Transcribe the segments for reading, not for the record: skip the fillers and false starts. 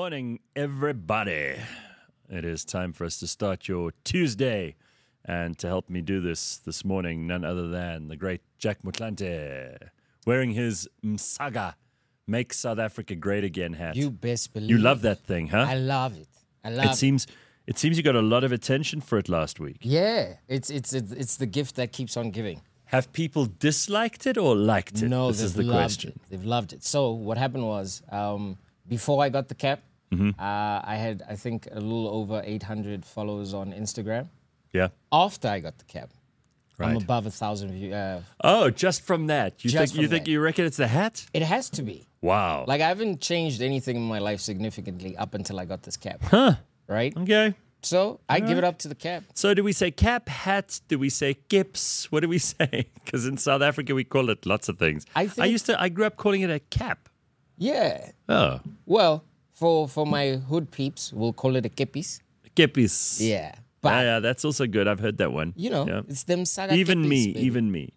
morning, everybody. It is time for us to start your Tuesday. And to help me do this morning, none other than the great Jack Motlanthe, wearing his Msaga, Make South Africa Great Again hat. You best believe. You love that thing, huh? I love it. It seems you got a lot of attention for it last week. Yeah, it's the gift that keeps on giving. Have people disliked it or liked it? No, this is the loved question. it. They've loved it. So what happened was, before I got the cap, I had, I think, a little over 800 followers on Instagram. Yeah. After I got the cap, I'm Right. above 1,000 views. Oh, just from that. You Just from think that. you reckon it's the hat? It has to be. Wow. Like, I haven't changed anything in my life significantly up until I got this cap. Huh. Right? Okay. So I give it up to the cap. So do we say cap, hat? Do we say kips? What do we say? Because in South Africa we call it lots of things. I grew up calling it a cap. Yeah. Oh, Well, for my hood peeps, we'll call it a keppies. kippies. Yeah. But, Yeah, that's also good. I've heard that one. you it's them saga Even keppies, me, baby. even me.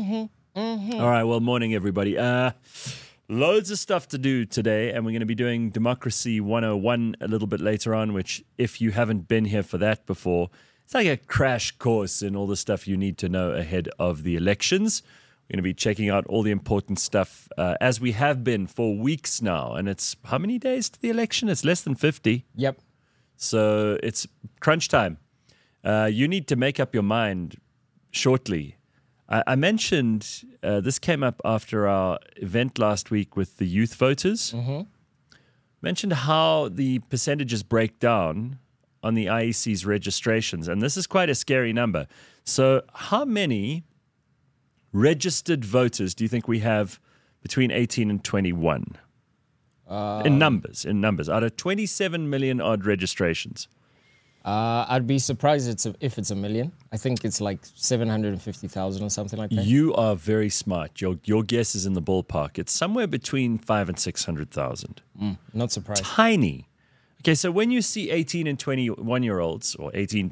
All right, well, morning, everybody. Loads of stuff to do today, and we're going to be doing Democracy 101 a little bit later on, which, if you haven't been here for that before, it's like a crash course in all the stuff you need to know ahead of the elections. We're going to be checking out all the important stuff, as we have been for weeks now. And it's how many days to the election? It's less than 50. Yep. So it's crunch time. You need to make up your mind shortly. I mentioned this came up after our event last week with the youth voters. Mentioned how the percentages break down on the IEC's registrations. And this is quite a scary number. So how many registered voters do you think we have between 18 and 21? In numbers, out of 27 million odd registrations. I'd be surprised if it's a million. I think it's like 750,000 or something like that. You are very smart. Your guess is in the ballpark. It's somewhere between 500,000 and 600,000. Not surprised. Tiny. Okay, so when you see 18 and 21-year-olds, or 18,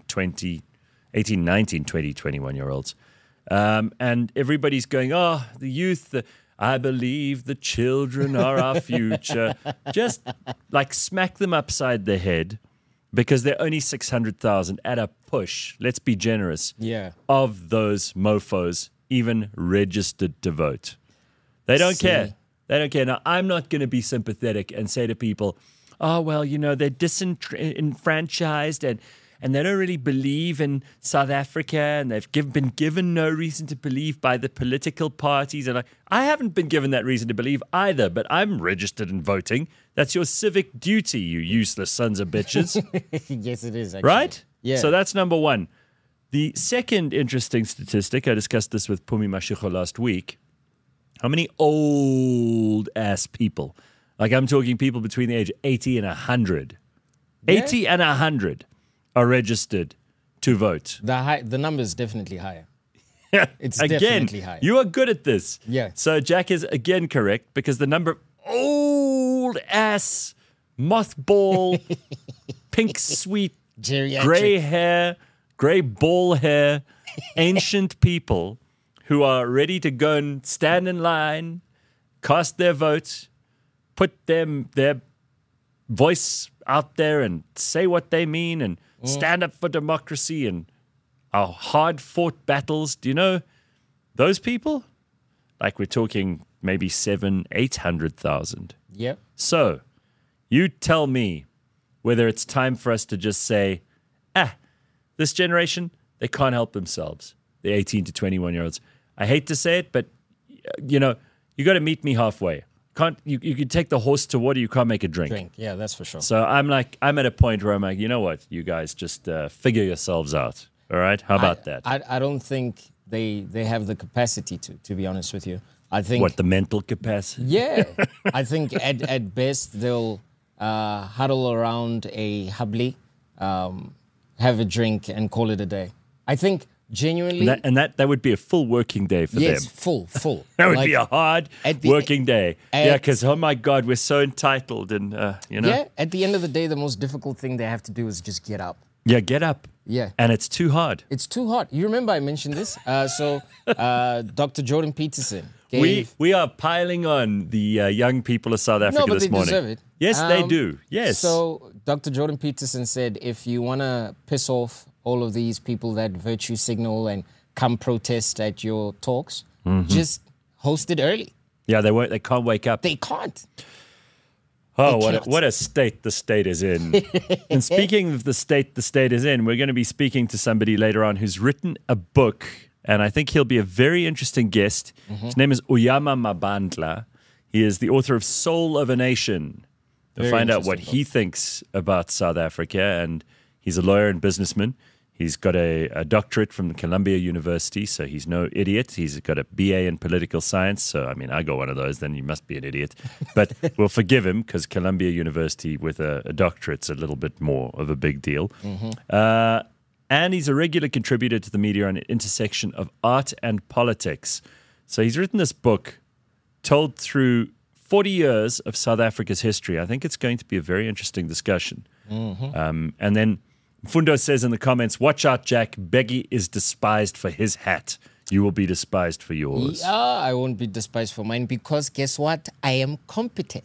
19, 20, 21-year-olds, and everybody's going, oh, the youth, I believe the children are our future. Just like smack them upside the head because they're only 600,000 at a push. Let's be generous. Yeah. Of those mofos even registered to vote. They don't care. They don't care. Now, I'm not going to be sympathetic and say to people, oh, well, they're disenfranchised and they don't really believe in South Africa and they've been given no reason to believe by the political parties. And I haven't been given that reason to believe either, but I'm registered in voting. That's your civic duty, you useless sons of bitches. Yes, it is, actually. Right? Yeah. So that's number one. The second interesting statistic, I discussed this with Pumi Mashiko last week. How many old-ass people, like I'm talking people between the age of 80 and 100, 80 and 100 are registered to vote. The number is definitely higher. It's Again, definitely higher. you are good at this. Yeah. So Jack is again correct because the number of old-ass, mothball, pink sweet, Geriatric. gray hair, gray ball hair, ancient people who are ready to go and stand in line, cast their vote, put their voice out there and say what they mean and stand up for democracy and our hard-fought battles. Do you know those people? Like we're talking maybe 800,000. Yep. So you tell me whether it's time for us to just say, this generation, they can't help themselves, the 18 to 21-year-olds. I hate to say it, but, you got to meet me halfway. You could take the horse to water, you can't make a drink. Yeah, that's for sure. So I'm at a point where I'm like, you know what? You guys just figure yourselves out. All right? How about that? I don't think they have the capacity to be honest with you. I think... What, the mental capacity? Yeah. I think at best they'll huddle around a hubbly, have a drink and call it a day. I think genuinely... And that would be a full working day for yes, them. full. That would be a hard working day. Because, oh my God, we're so entitled and, Yeah, at the end of the day, the most difficult thing they have to do is just get up. Yeah, get up. Yeah. And it's too hard. It's too hard. You remember I mentioned this? Dr. Jordan Peterson gave... We are piling on the young people of South Africa No, but this they morning. deserve it. Yes, they do. Yes. So Dr. Jordan Peterson said, if you want to piss off all of these people that virtue signal and come protest at your talks, just host it early. Yeah, they won't. They can't wake up. They can't. Oh, cannot. what a state the state is in. And speaking of the state is in, we're going to be speaking to somebody later on who's written a book, and I think he'll be a very interesting guest. His name is Uyama Mabandla. He is the author of Soul of a Nation. We'll find out what he thinks about South Africa, and he's a lawyer and businessman. He's got a doctorate from Columbia University, so he's no idiot. He's got a BA in political science. So, I mean, I got one of those, then you must be an idiot. But we'll forgive him because Columbia University with a doctorate's a little bit more of a big deal. And he's a regular contributor to the media on an intersection of art and politics. So he's written this book told through 40 years of South Africa's history. I think it's going to be a very interesting discussion. And then Fundo says in the comments, watch out, Jack. Beggy is despised for his hat. You will be despised for yours. Yeah, I won't be despised for mine because guess what? I am competent.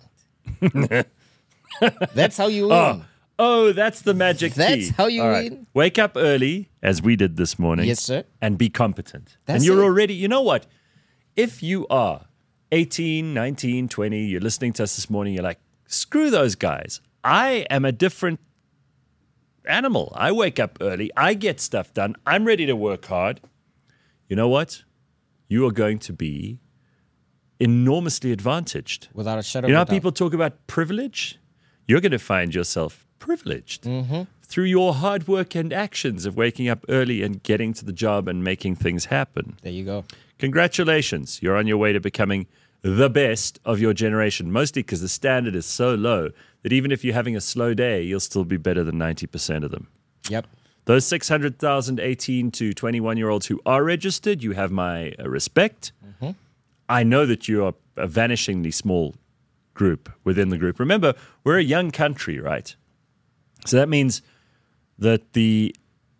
That's how you win. Oh, that's the magic key. That's how you All right. win. Wake up early, as we did this morning. Yes, sir. And be competent. That's and you're it. already, you know what? If you are 18, 19, 20, you're listening to us this morning, you're like, screw those guys. I am a different animal. I wake up early. I get stuff done. I'm ready to work hard. You know what? You are going to be enormously advantaged. Without a shadow You know how of a doubt. people talk about privilege? You're going to find yourself privileged through your hard work and actions of waking up early and getting to the job and making things happen. There you go. Congratulations. You're on your way to becoming the best of your generation, mostly because the standard is so low that even if you're having a slow day, you'll still be better than 90% of them. Yep. Those 600,000 18 to 21-year-olds who are registered, you have my respect. I know that you are a vanishingly small group within the group. Remember, we're a young country, right? So that means that the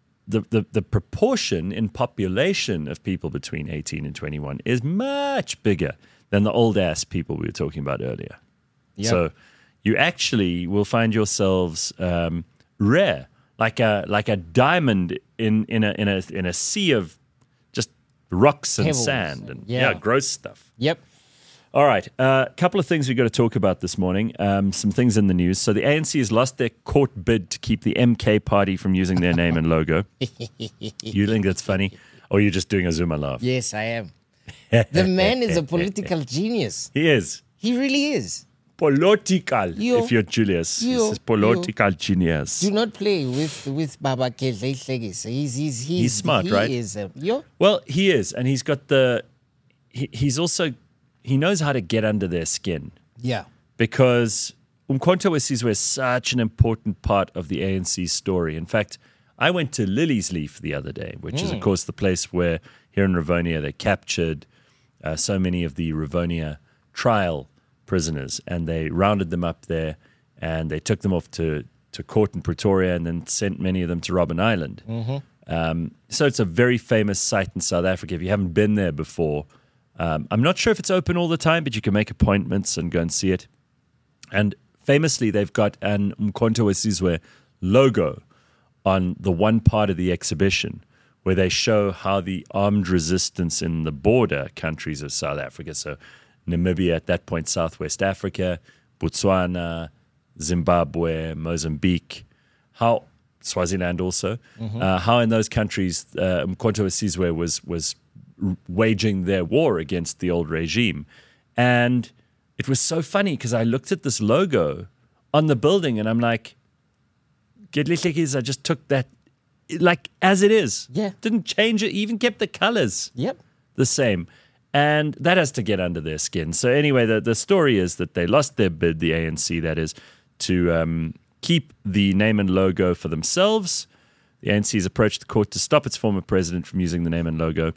proportion in population of people between 18 and 21 is much bigger than the old-ass people we were talking about earlier. Yep. So you actually will find yourselves rare, like a diamond in a sea of just rocks and Pebbles sand and yeah. gross stuff. Yep. All right, a couple of things we've got to talk about this morning. Some things in the news. So the ANC has lost their court bid to keep the MK party from using their name and logo. You think that's funny? Or you're just doing a Zuma laugh? Yes, I am. The man is a political genius. He is. He really is. Political, Yo. if you're Julius. Yo. This is political genius. Do not play with Baba Kedle Hlegis. He's smart, right? He is. Yo. Well, he is. And he's got the... He's also... He knows how to get under their skin. Yeah. Because Umkhonto weSizwe is such an important part of the ANC story. In fact, I went to Lily's Leaf the other day, which is, of course, the place where here in Rivonia they captured so many of the Rivonia trial prisoners, and they rounded them up there, and they took them off to court in Pretoria and then sent many of them to Robben Island. So it's a very famous site in South Africa. If you haven't been there before, I'm not sure if it's open all the time, but you can make appointments and go and see it. And famously, they've got an Umkhonto weSizwe logo on the one part of the exhibition where they show how the armed resistance in the border countries of South Africa, so Namibia at that point, Southwest Africa, Botswana, Zimbabwe, Mozambique, how Swaziland also, how in those countries Umkhonto weSizwe was waging their war against the old regime. And it was so funny because I looked at this logo on the building and I'm like, Gedle Hlegis, I just took that like as it is. Yeah. Didn't change it, even kept the colors Yep. the same. And that has to get under their skin. So anyway, the story is that they lost their bid, the ANC, that is, to keep the name and logo for themselves. The ANC has approached the court to stop its former president from using the name and logo.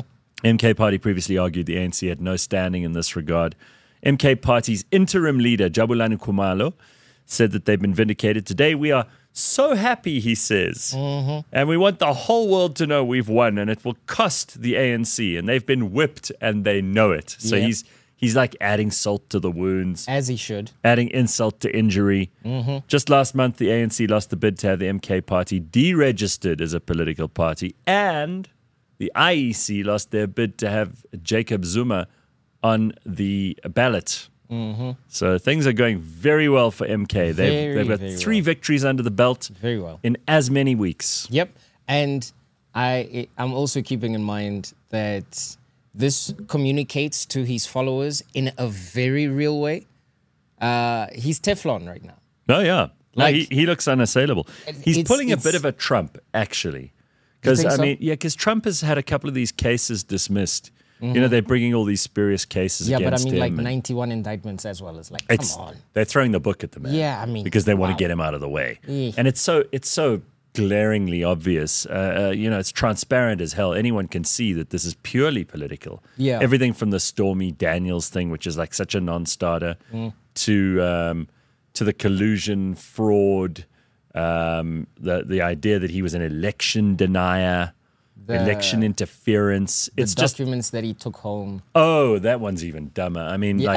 MK Party previously argued the ANC had no standing in this regard. MK Party's interim leader, Jabulani Khumalo, said that they've been vindicated. Today we are so happy, he says. And we want the whole world to know we've won, and it will cost the ANC. And they've been whipped, and they know it. So Yep. he's like adding salt to the wounds, As he should. adding insult to injury. Just last month, the ANC lost the bid to have the MK party deregistered as a political party, and the IEC lost their bid to have Jacob Zuma on the ballot. So things are going very well for MK. They've got very 3 well. victories under the belt Very well. in as many weeks. Yep. And I'm also keeping in mind that this communicates to his followers in a very real way. He's Teflon right now. Oh, yeah. No, Like- he looks unassailable. He's It's- pulling a bit it's- of a Trump, actually. You Because, think I so? mean, because Trump has had a couple of these cases dismissed. You know, they're bringing all these spurious cases Yeah, against but I mean, like him. and 91 indictments as well. It's like, it's, come on. they're throwing the book at the man. Yeah, I mean, because they want wow. to get him out of the way. Yeah. And it's so glaringly obvious. It's transparent as hell. Anyone can see that this is purely political. Yeah. Everything from the Stormy Daniels thing, which is like such a non-starter, Mm. to the collusion, fraud, the idea that he was an election denier, election interference. The It's just documents that he took home. Oh, that one's even dumber. I mean, Yeah. like,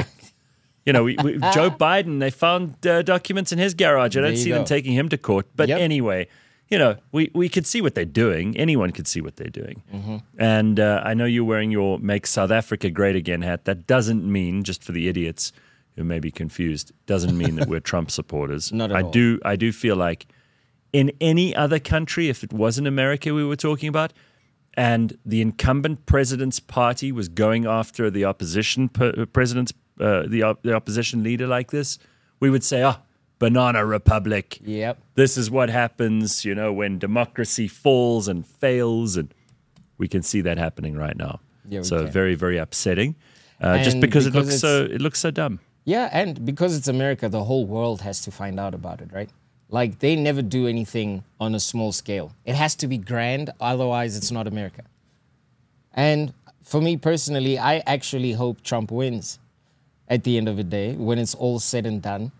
Joe Biden, they found documents in his garage. I don't There you see them go. taking him to court. But Yep. anyway, we could see what they're doing. Anyone could see what they're doing. Mm-hmm. And I know you're wearing your Make South Africa Great Again hat. That doesn't mean, just for the idiots who may be confused, doesn't mean that we're Trump supporters. Not at all. I do feel like in any other country, if it wasn't America we were talking about, and the incumbent president's party was going after the opposition president's the opposition leader like this, we would say, banana republic. Yep. This is what happens, when democracy falls and fails, and we can see that happening right now. Yeah, we so can. very, very upsetting, just And because because it looks so dumb. Yeah, and because it's America, the whole world has to find out about it, right? Like, they never do anything on a small scale. It has to be grand, otherwise it's not America. And for me personally, I actually hope Trump wins at the end of the day, when it's all said and done.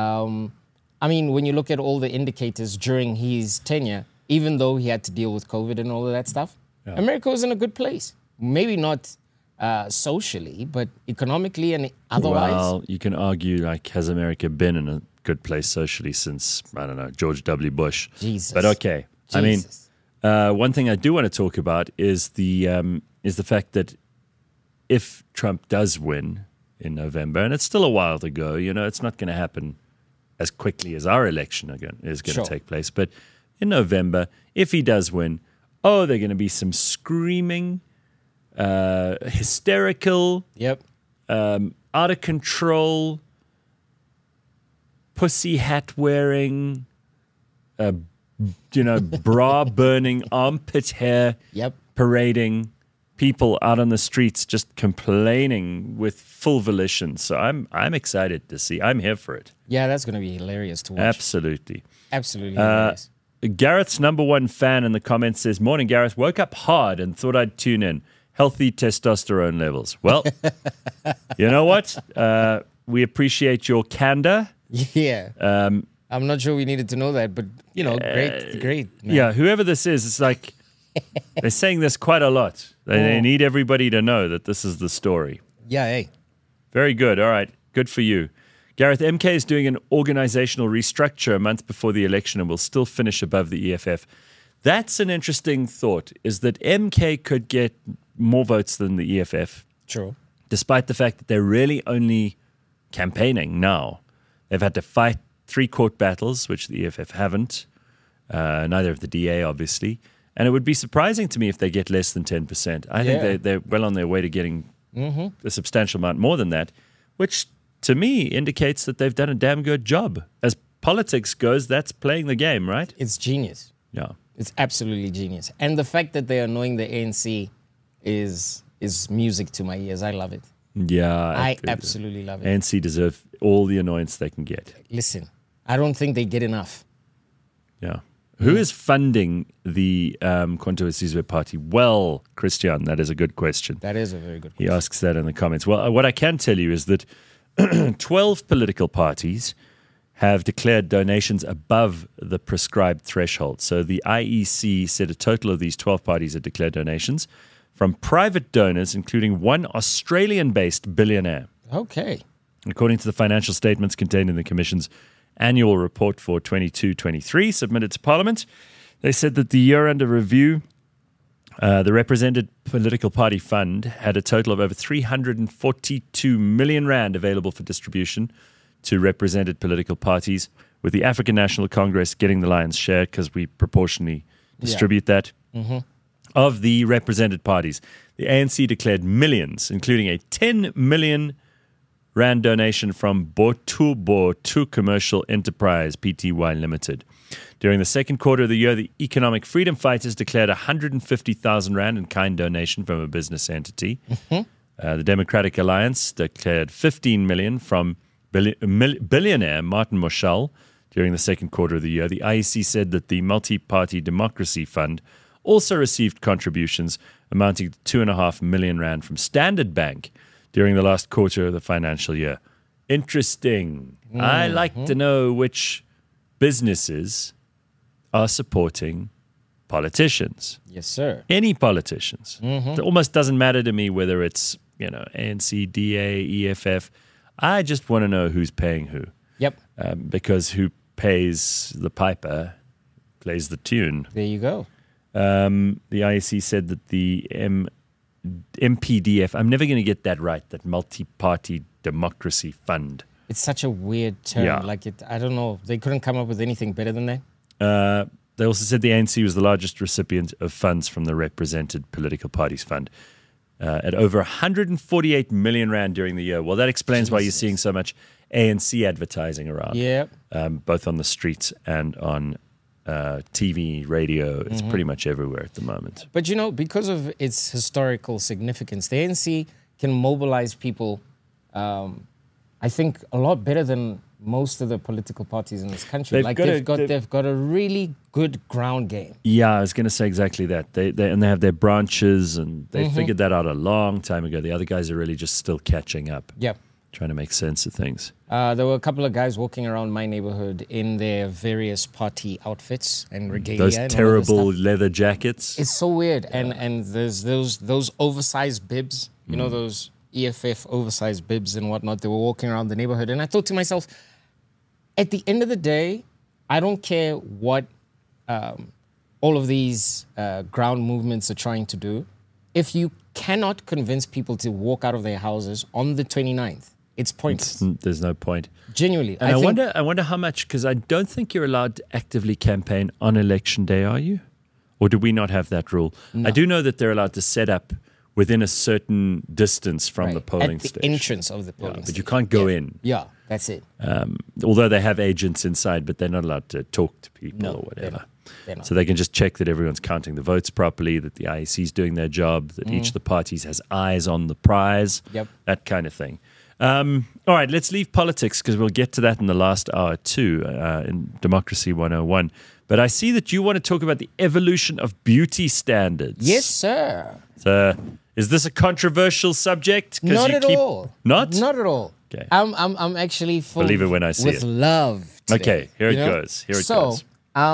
I mean, when you look at all the indicators during his tenure, even though he had to deal with COVID and all of that stuff, America was in a good place. Maybe not socially, but economically and otherwise. Well, you can argue, has America been in a good place socially since, I don't know, George W. Bush? Jesus. But okay. Jesus. I mean, one thing I do want to talk about is the fact that if Trump does win in November, and it's still a while to go, it's not going to happen as quickly as our election is going Sure. to take place. But in November, if he does win, there are going to be some screaming, hysterical, Yep. out of control, pussy hat wearing, bra burning, armpit hair Yep. parading people out on the streets just complaining with full volition. So I'm excited to see. I'm here for it. Yeah, that's going to be hilarious to watch. Absolutely. Absolutely hilarious. Gareth's number one fan in the comments says, "Morning, Gareth. Woke up hard and thought I'd tune in. Healthy testosterone levels." Well, you know what? We appreciate your candor. Yeah. I'm not sure we needed to know that, but, great. Man. Yeah, whoever this is, it's like they're saying this quite a lot. They need everybody to know that this is the story. Yeah, hey. Very good. All right. Good for you. Gareth, MK is doing an organizational restructure a month before the election and will still finish above the EFF. That's an interesting thought, is that MK could get more votes than the EFF, True. despite the fact that they're really only campaigning now. They've had to fight 3 court battles, which the EFF haven't, neither of the DA, obviously. And it would be surprising to me if they get less than 10%. I Yeah. think they're well on their way to getting a substantial amount more than that, which to me indicates that they've done a damn good job. As politics goes, that's playing the game, right? It's genius. Yeah. It's absolutely genius. And the fact that they are annoying the ANC is music to my ears. I love it. Yeah. I absolutely love it. ANC deserve all the annoyance they can get. Listen, I don't think they get enough. Yeah. Who is funding the Quanto Sizwe party? Well, Christian, that is a good question. That is a very good He question. asks that in the comments. Well, what I can tell you is that 12 political parties have declared donations above the prescribed threshold. So the IEC said a total of these 12 parties had declared donations from private donors, including one Australian-based billionaire. Okay. According to the financial statements contained in the Commission's annual report for 22-23 submitted to Parliament, they said that the year under review, the represented political party fund had a total of over 342 million rand available for distribution to represented political parties, with the African National Congress getting the lion's share because we proportionally distribute that. Of the represented parties, the ANC declared millions, including a 10 million rand donation from Botu Commercial Enterprise Pty Limited. During the second quarter of the year, the Economic Freedom Fighters declared 150,000 rand in kind donation from a business entity. The Democratic Alliance declared 15 million from billionaire Martin Moshal during the second quarter of the year. The IEC said that the Multi-Party Democracy Fund also received contributions amounting to 2.5 million rand from Standard Bank during the last quarter of the financial year. Interesting. I like to know which businesses are supporting politicians. Yes, sir. Any politicians. It almost doesn't matter to me whether it's, ANC, DA, EFF. I just want to know who's paying who. Yep. Because who pays the piper plays the tune. There you go. The IEC said that the MPDF, I'm never going to get that right, that Multi-Party Democracy Fund. It's such a weird term. Yeah. I don't know. They couldn't come up with anything better than that. They also said the ANC was the largest recipient of funds from the Represented Political Parties Fund at over 148 million rand during the year. Well, that explains why you're seeing so much ANC advertising around. Yeah. Both on the streets and on TV, radio. It's pretty much everywhere at the moment. But because of its historical significance, the ANC can mobilize people, I think, a lot better than most of the political parties in this country. They've got a really good ground game. Yeah, I was going to say exactly that. They have their branches, and they figured that out a long time ago. The other guys are really just still catching up. Yep. Trying to make sense of things. There were a couple of guys walking around my neighborhood in their various party outfits and regalia. Those and terrible leather jackets. It's so weird. And there's those oversized bibs, those EFF oversized bibs and whatnot. They were walking around the neighborhood. And I thought to myself, at the end of the day, I don't care what all of these ground movements are trying to do. If you cannot convince people to walk out of their houses on the 29th, it's pointless. There's no point. Genuinely. And I wonder how much, because I don't think you're allowed to actively campaign on election day, are you? Or do we not have that rule? No. I do know that they're allowed to set up within a certain distance from the polling station. At the entrance of the polling station. But you can't go in. Yeah, that's it. Although they have agents inside, but they're not allowed to talk to people or whatever. They're not. So they can just check that everyone's counting the votes properly, that the IEC is doing their job, that each of the parties has eyes on the prize, that kind of thing. All right, let's leave politics because we'll get to that in the last hour too, in Democracy 101. But I see that you want to talk about the evolution of beauty standards. Yes, sir. So, is this a controversial subject? Not at all. Not? Not at all. Okay. I'm actually full Believe it when I see with it. love today, Okay, here it goes. Here it goes.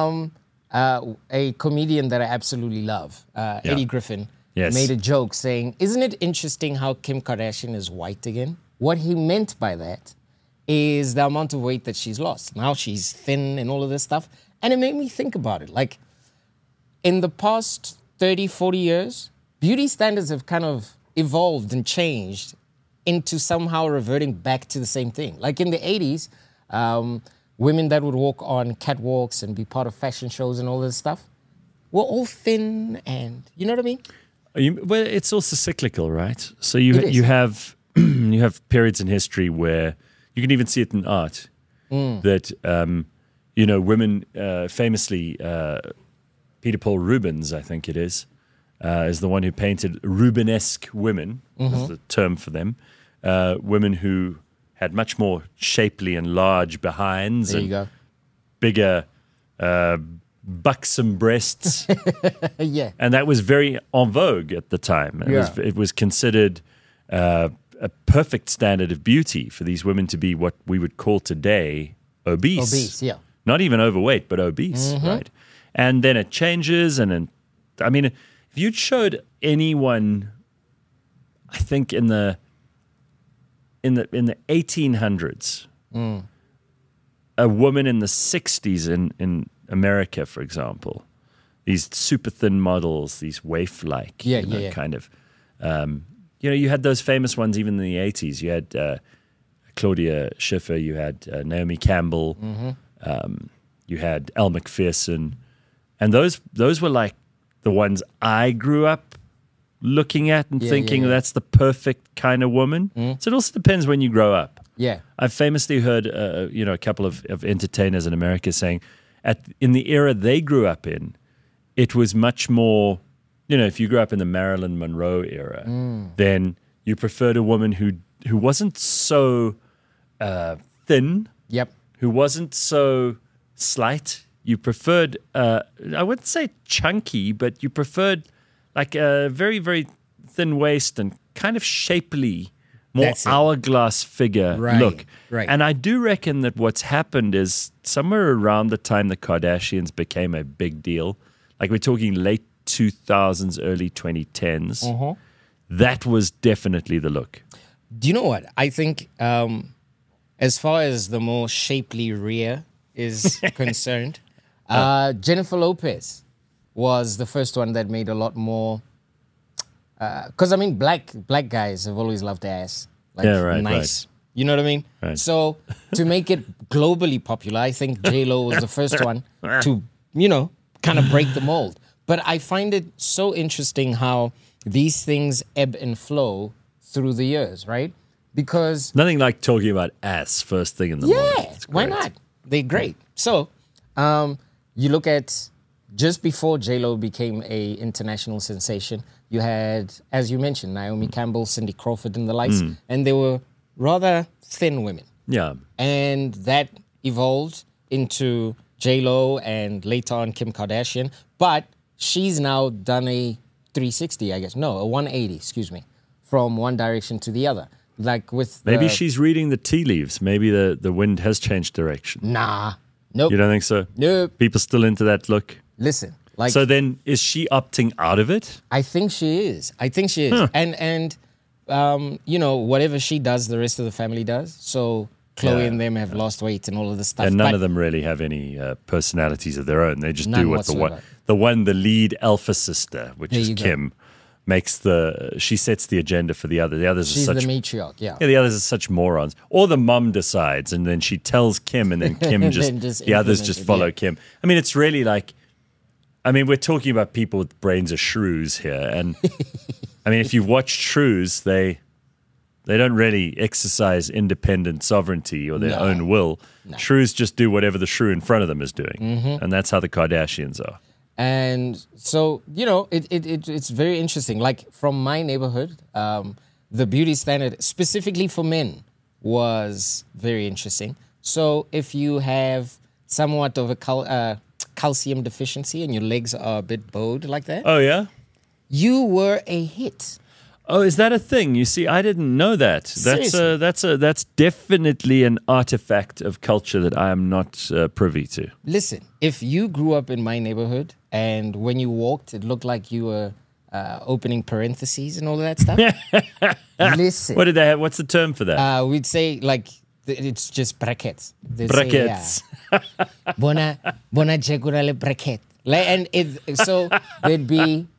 A comedian that I absolutely love, Eddie Griffin, made a joke saying, "Isn't it interesting how Kim Kardashian is white again?" What he meant by that is the amount of weight that she's lost. Now she's thin and all of this stuff. And it made me think about it. Like, in the past 30, 40 years, beauty standards have kind of evolved and changed into somehow reverting back to the same thing. Like in the 80s, women that would walk on catwalks and be part of fashion shows and all this stuff were all thin and, you know what I mean? Well, it's also cyclical, right? So you have you have periods in history where you can even see it in art that women famously Peter Paul Rubens, I think it is the one who painted Rubenesque women, is the term for them. Women who had much more shapely and large behinds and bigger buxom breasts. Yeah. And that was very en vogue at the time. It was considered a perfect standard of beauty for these women to be what we would call today obese. Obese, yeah. Not even overweight, but obese, right? And then it changes. And then, I mean, if you'd showed anyone, I think in the 1800s, a woman in the 60s in America, for example, these super thin models, these waif-like, kind of. You had those famous ones even in the 80s. You had Claudia Schiffer, you had Naomi Campbell, you had Elle Macpherson, and those were like the ones I grew up looking at and thinking that's the perfect kind of woman. So it also depends when you grow up. Yeah. I've famously heard, a couple of entertainers in America saying in the era they grew up in, it was much more, if you grew up in the Marilyn Monroe era, then you preferred a woman who wasn't so thin, who wasn't so slight. You preferred, I wouldn't say chunky, but you preferred like a very, very thin waist and kind of shapely, more hourglass figure look. Right. And I do reckon that what's happened is somewhere around the time the Kardashians became a big deal, like we're talking late 2000s, early 2010s, that was definitely the look. Do you know what? I think as far as the more shapely rear is concerned, Jennifer Lopez was the first one that made a lot more. Because, I mean, black guys have always loved ass. Like, nice. Right. You know what I mean? Right. So to make it globally popular, I think J-Lo was the first one to, kind of break the mold. But I find it so interesting how these things ebb and flow through the years, right? Because nothing like talking about ass first thing in the morning. Yeah, why not? They're great. So you look at just before J-Lo became a international sensation, you had, as you mentioned, Naomi Campbell, Cindy Crawford, and the likes, and they were rather thin women. Yeah. And that evolved into J-Lo and later on Kim Kardashian. But she's now done a 360, I guess. No, a 180, excuse me, from one direction to the other. Like with maybe she's reading the tea leaves. Maybe the wind has changed direction. Nah. Nope. You don't think so? Nope. People still into that look? Listen. So then is she opting out of it? I think she is. Huh. And whatever she does, the rest of the family does. So Chloe and them have lost weight and all of this stuff. And none of them really have any personalities of their own. They just do what the lead alpha sister, which is Kim, makes she sets the agenda for the other. The others She's are such the matriarch, yeah. The others are such morons. Or the mum decides and then she tells Kim and then Kim the others just follow Kim. I mean, it's really like, we're talking about people with brains of shrews here. And I mean, if you've watched shrews, they don't really exercise independent sovereignty or their own will. No. Shrews just do whatever the shrew in front of them is doing. And that's how the Kardashians are. And so, it's very interesting. Like from my neighborhood, the beauty standard specifically for men was very interesting. So if you have somewhat of a calcium deficiency and your legs are a bit bowed like that. Oh, yeah? You were a hit. Oh, is that a thing? You see, I didn't know that. That's definitely an artifact of culture that I am not privy to. Listen, if you grew up in my neighborhood and when you walked, it looked like you were opening parentheses and all of that stuff. Listen. What did they have? What's the term for that? We'd say it's just brackets. Brackets. Bona jegurale bracket. And so there'd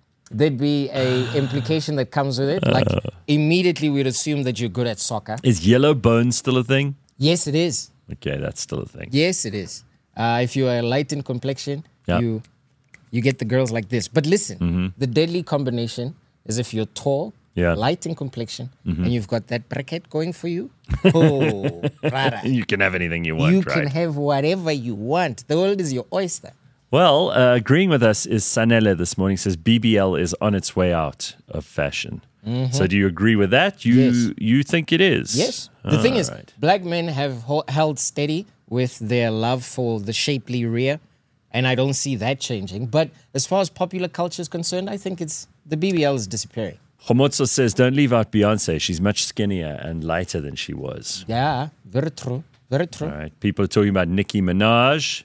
be a implication that comes with it. Like immediately we'd assume that you're good at soccer. Is yellow bone still a thing? Yes, it is. Okay, that's still a thing. Yes, it is. If you are light in complexion, you get the girls like this. But listen, the deadly combination is if you're tall, light in complexion, and you've got that bracket going for you. Oh, rara. You can have anything you want, You can have whatever you want. The world is your oyster. Well, agreeing with us is Sanele this morning. Says BBL is on its way out of fashion. So do you agree with that? You think it is? Yes. The thing is, black men have held steady with their love for the shapely rear, and I don't see that changing. But as far as popular culture is concerned, I think the BBL is disappearing. Homotso says, don't leave out Beyonce. She's much skinnier and lighter than she was. Yeah, very true. Very true. All right. People are talking about Nicki Minaj.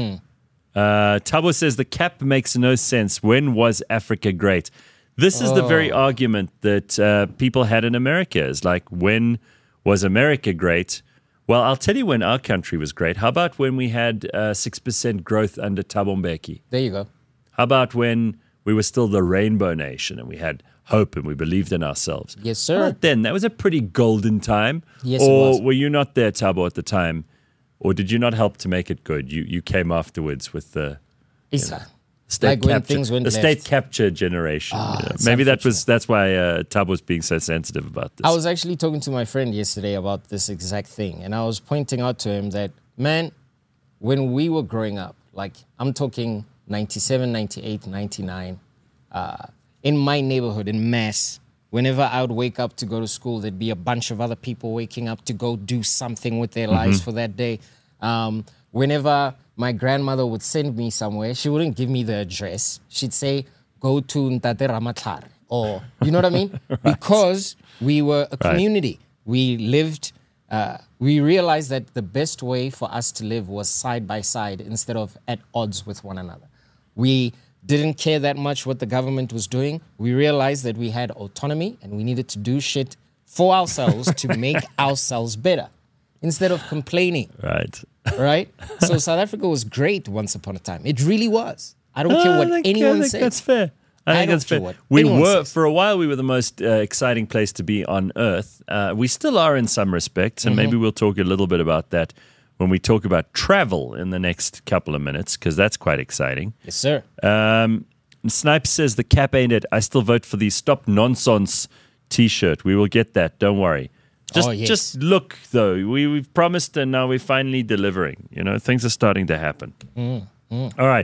Tabo says the cap makes no sense. When was Africa great? This is the very argument that people had in America. Is like, when was America great? Well, I'll tell you when our country was great. How about when we had 6% growth under Thabo Mbeki? There you go. How about when we were still the Rainbow Nation and we had hope and we believed in ourselves? Yes, sir. How about then? That was a pretty golden time. Yes, or it was. were you not there, Thabo, at the time? Or did you not help to make it good? You came afterwards with the Isa. state Like when capture, things went the left. state capture generation. it's Maybe that's why Thabo was being so sensitive about this. I was actually talking to my friend yesterday about this exact thing, and I was pointing out to him that, man, when we were growing up, like I'm talking 97, 98, 99, in my neighborhood, in Mass, whenever I would wake up to go to school, there'd be a bunch of other people waking up to go do something with their lives for that day. Whenever my grandmother would send me somewhere, she wouldn't give me the address. She'd say, go to Ntate Ramatlare. Or, you know what I mean? Right. Because we were a community. We lived, we realized that the best way for us to live was side by side instead of at odds with one another. We didn't care that much what the government was doing. We realized that we had autonomy and we needed to do shit for ourselves to make ourselves better instead of complaining. Right. Right? So South Africa was great once upon a time. It really was. I don't care what anyone I think says. that's fair. I think don't that's care fair. what We anyone were, says. for a while, we were the most exciting place to be on earth. We still are in some respects, and maybe we'll talk a little bit about that when we talk about travel in the next couple of minutes, because that's quite exciting. Yes, sir. Snipe says the cap ain't it. I still vote for the Stop Nonsense T-shirt. We will get that. Don't worry. Just look, though. We've promised, and now we're finally delivering. You know, things are starting to happen. All right.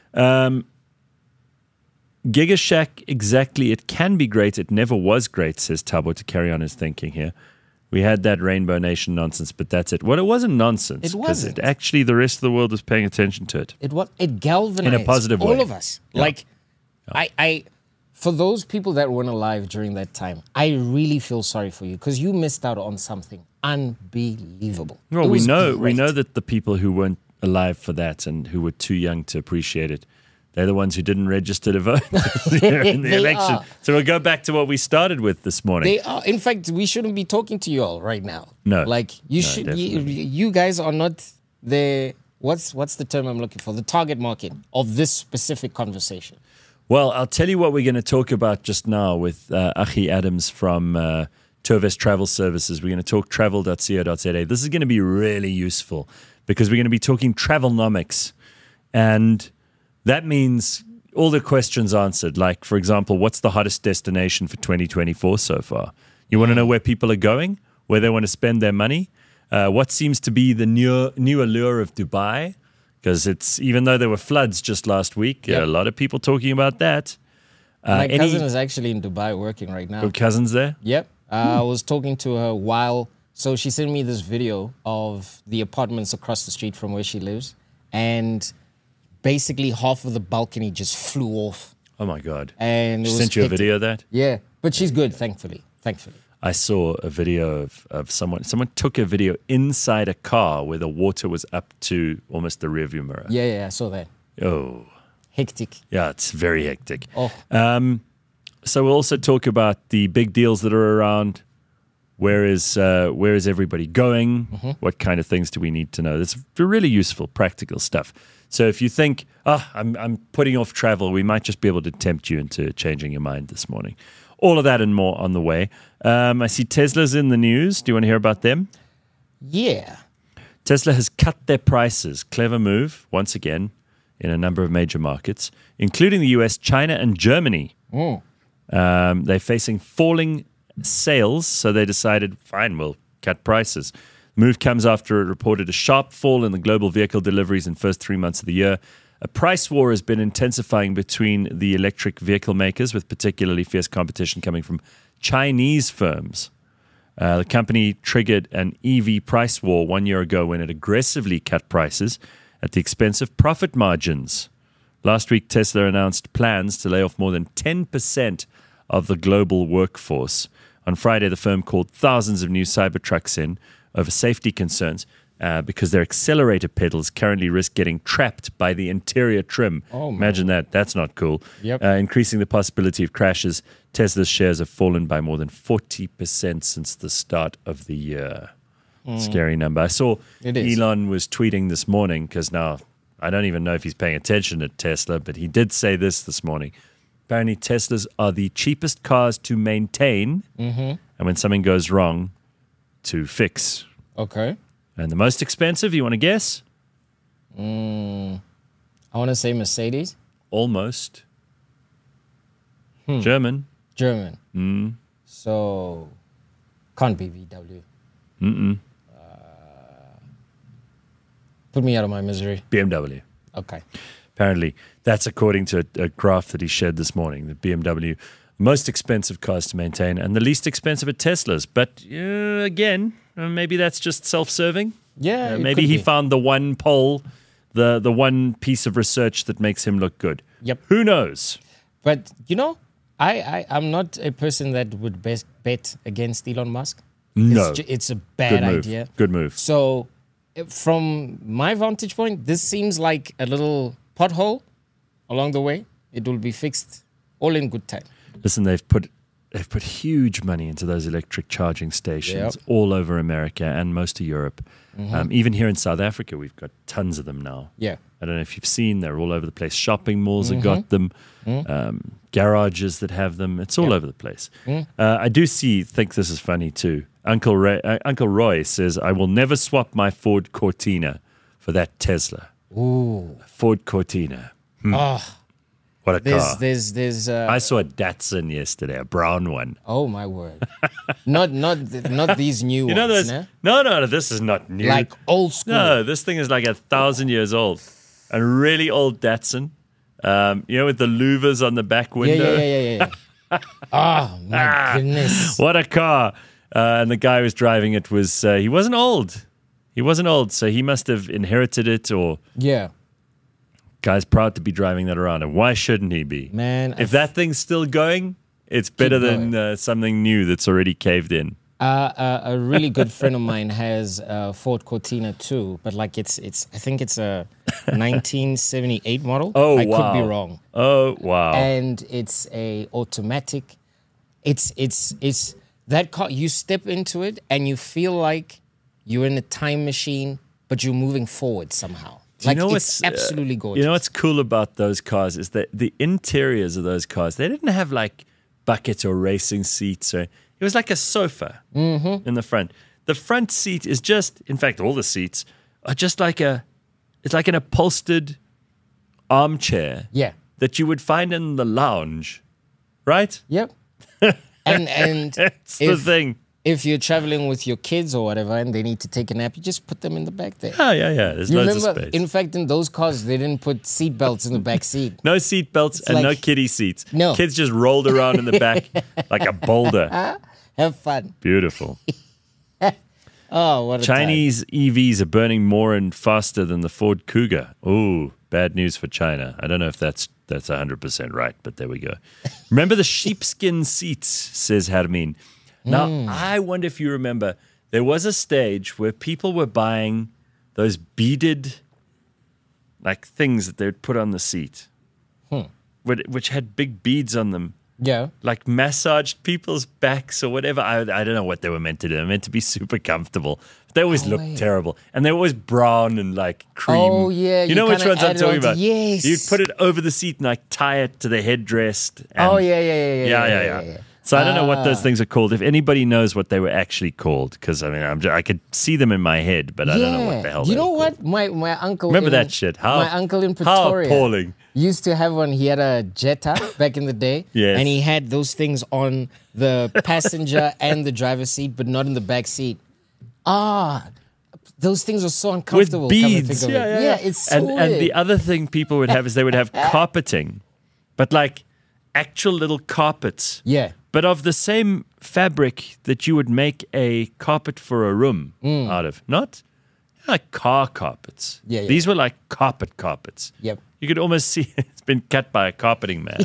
Giga Shack, exactly. It can be great. It never was great, says Thabo, to carry on his thinking here. We had that Rainbow Nation nonsense, but that's it. Well, it wasn't nonsense. It wasn't. Actually, the rest of the world was paying attention to it. It galvanized In a positive all way. of us. Like, I for those people that weren't alive during that time, I really feel sorry for you because you missed out on something unbelievable. Well, It we was know great. that the people who weren't alive for that and who were too young to appreciate it, they're the ones who didn't register to vote in the They election. are. So we'll go back to what we started with this morning. They are. In fact, we shouldn't be talking to you all right now. No. Like you should. definitely. You guys are not the what's the term I'm looking for? The target market of this specific conversation. Well, I'll tell you what we're going to talk about just now with Achi Adams from Turvest Travel Services. We're going to talk travel.co.za. This is going to be really useful because we're going to be talking travelnomics. And that means all the questions answered. Like, for example, what's the hottest destination for 2024 so far? You want to know where people are going, where they want to spend their money? What seems to be the new allure of Dubai? Because it's, even though there were floods just last week, Yep. a lot of people talking about that. My cousin is actually in Dubai working right now. Your cousins there? Yep. I was talking to her while. So she sent me this video of the apartments across the street from where she lives, and basically half of the balcony just flew off. Oh my God. And it She was sent you a hectic. video of that? Yeah, but she's good, thankfully. I saw a video of someone took a video inside a car where the water was up to almost the rearview mirror. Yeah, I saw that. Oh, Hectic. yeah, it's very hectic. Oh, So we'll also talk about the big deals that are around. Where is everybody going? What kind of things do we need to know? It's really useful, practical stuff. So if you think, I'm putting off travel, we might just be able to tempt you into changing your mind this morning. All of that and more on the way. I see Tesla's in the news. Do you want to hear about them? yeah. Tesla has cut their prices. Clever move, once again, in a number of major markets, including the US, China, and Germany. They're facing falling sales, so they decided, fine, we'll cut prices. Move comes after it reported a sharp fall in the global vehicle deliveries in the first 3 months of the year. A price war has been intensifying between the electric vehicle makers, with particularly fierce competition coming from Chinese firms. The company triggered an EV price war 1 year ago when it aggressively cut prices at the expense of profit margins. Last week, Tesla announced plans to lay off more than 10% of the global workforce. On Friday, the firm called thousands of new Cybertrucks in over safety concerns. because their accelerator pedals currently risk getting trapped by the interior trim. Oh, man. Imagine that. That's not cool. Yep. Increasing the possibility of crashes. Tesla's shares have fallen by more than 40% since the start of the year. Scary number. I saw It is. Elon was tweeting this morning, because now I don't even know if he's paying attention at Tesla, but he did say this morning. Apparently, Teslas are the cheapest cars to maintain, and when something goes wrong, to fix. Okay. And the most expensive, you want to guess? I want to say Mercedes. Almost. German. German. So, can't be VW. Put me out of my misery. BMW. Okay. Apparently, that's according to a graph that he shared this morning. The BMW, most expensive cars to maintain, and the least expensive are Teslas. But again, maybe that's just self-serving. Yeah, it maybe could he be. found the one poll, the one piece of research that makes him look good. Yep. Who knows? But, I'm not a person that would bet against Elon Musk. No. It's a Good bad move. idea. Good move. So, from my vantage point, this seems like a little pothole along the way. It will be fixed all in good time. Listen, they've put huge money into those electric charging stations Yep. all over America and most of Europe. Even here in South Africa, we've got tons of them now. Yeah. I don't know if you've seen, they're all over the place. Shopping malls have got them, garages that have them. It's all over the place. I do think this is funny too. Uncle Roy says, I will never swap my Ford Cortina for that Tesla. Ooh. Ford Cortina. Oh, What a car. there's I saw a Datsun yesterday, a brown one. oh my word. not these new You know ones, this? nah? No, this is not new. Like old school. No, this thing is like 1,000 years old. A really old Datsun. With the louvers on the back window. Yeah. Oh my goodness. What a car. And the guy who was driving it was, he wasn't old. He wasn't old, so he must have inherited it, or Yeah. guy's proud to be driving that around. And why shouldn't he be? Man, If that thing's still going, it's better than something new that's already caved in. a really good friend of mine has a Ford Cortina too, but like it's I think it's a 1978 model. Oh, I wow. could be wrong. Oh, wow. And it's a automatic. It's that car. You step into it and you feel like you're in a time machine, but you're moving forward somehow. Do you know it's what's absolutely gorgeous. You know what's cool about those cars is that the interiors of those cars, they didn't have like bucket or racing seats. It was like a sofa in the front. The front seat is just, in fact, all the seats are just like it's like an upholstered armchair Yeah. that you would find in the lounge, right? Yep. And That's the thing. If you're traveling with your kids or whatever and they need to take a nap, you just put them in the back there. Oh, yeah. There's You loads remember, of space. in fact, in those cars, they didn't put seat belts in the back seat. No seat belts and no like- kiddie seats. No. Kids just rolled around in the back like a boulder. Have fun. Beautiful. Oh, what a time. Chinese EVs are burning more and faster than the Ford Kuga. Ooh, bad news for China. I don't know if that's 100% right, but there we go. Remember the sheepskin seats, says Hermin. Now, I wonder if you remember, there was a stage where people were buying those beaded, like, things that they would put on the seat, which had big beads on them. Yeah. Like massaged people's backs or whatever. I don't know what they were meant to do. They're meant to be super comfortable. They always look wait. terrible. And they're always brown and like cream. Oh, yeah, You you know which kinda ones I'm add it talking onto- about? yes. You'd put it over the seat and like tie it to the headrest. And Oh, yeah. So I don't know what those things are called. If anybody knows what they were actually called, because I mean, I could see them in my head, but I don't know what the hell You they know were called. what? My uncle. Remember in- that shit? My uncle in how Pretoria appalling. used to have one. He had a Jetta back in the day. Yes. And he had those things on the passenger and the driver's seat, but not in the back seat. Those things are so uncomfortable. With come to beads. think of it. Yeah. It's so and the weird. other thing people would have is they would have carpeting, but like actual little carpets. Yeah. But of the same fabric that you would make a carpet for a room out of, not like car carpets. Yeah. These were like carpets. Yep. You could almost see it's been cut by a carpeting man.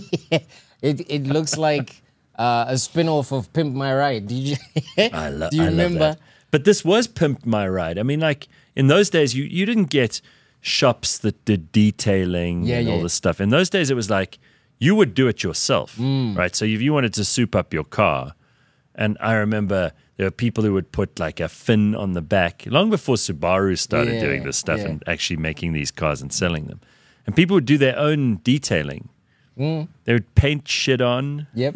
It looks like a spin-off of Pimp My Ride. Do you I do you love remember? that. But this was Pimp My Ride. I mean, like in those days, you didn't get shops that did detailing and all this stuff. In those days, it was like you would do it yourself, right? So if you wanted to soup up your car, and I remember there were people who would put like a fin on the back long before Subaru started doing this stuff and actually making these cars and selling them. And people would do their own detailing. They would paint shit on. Yep.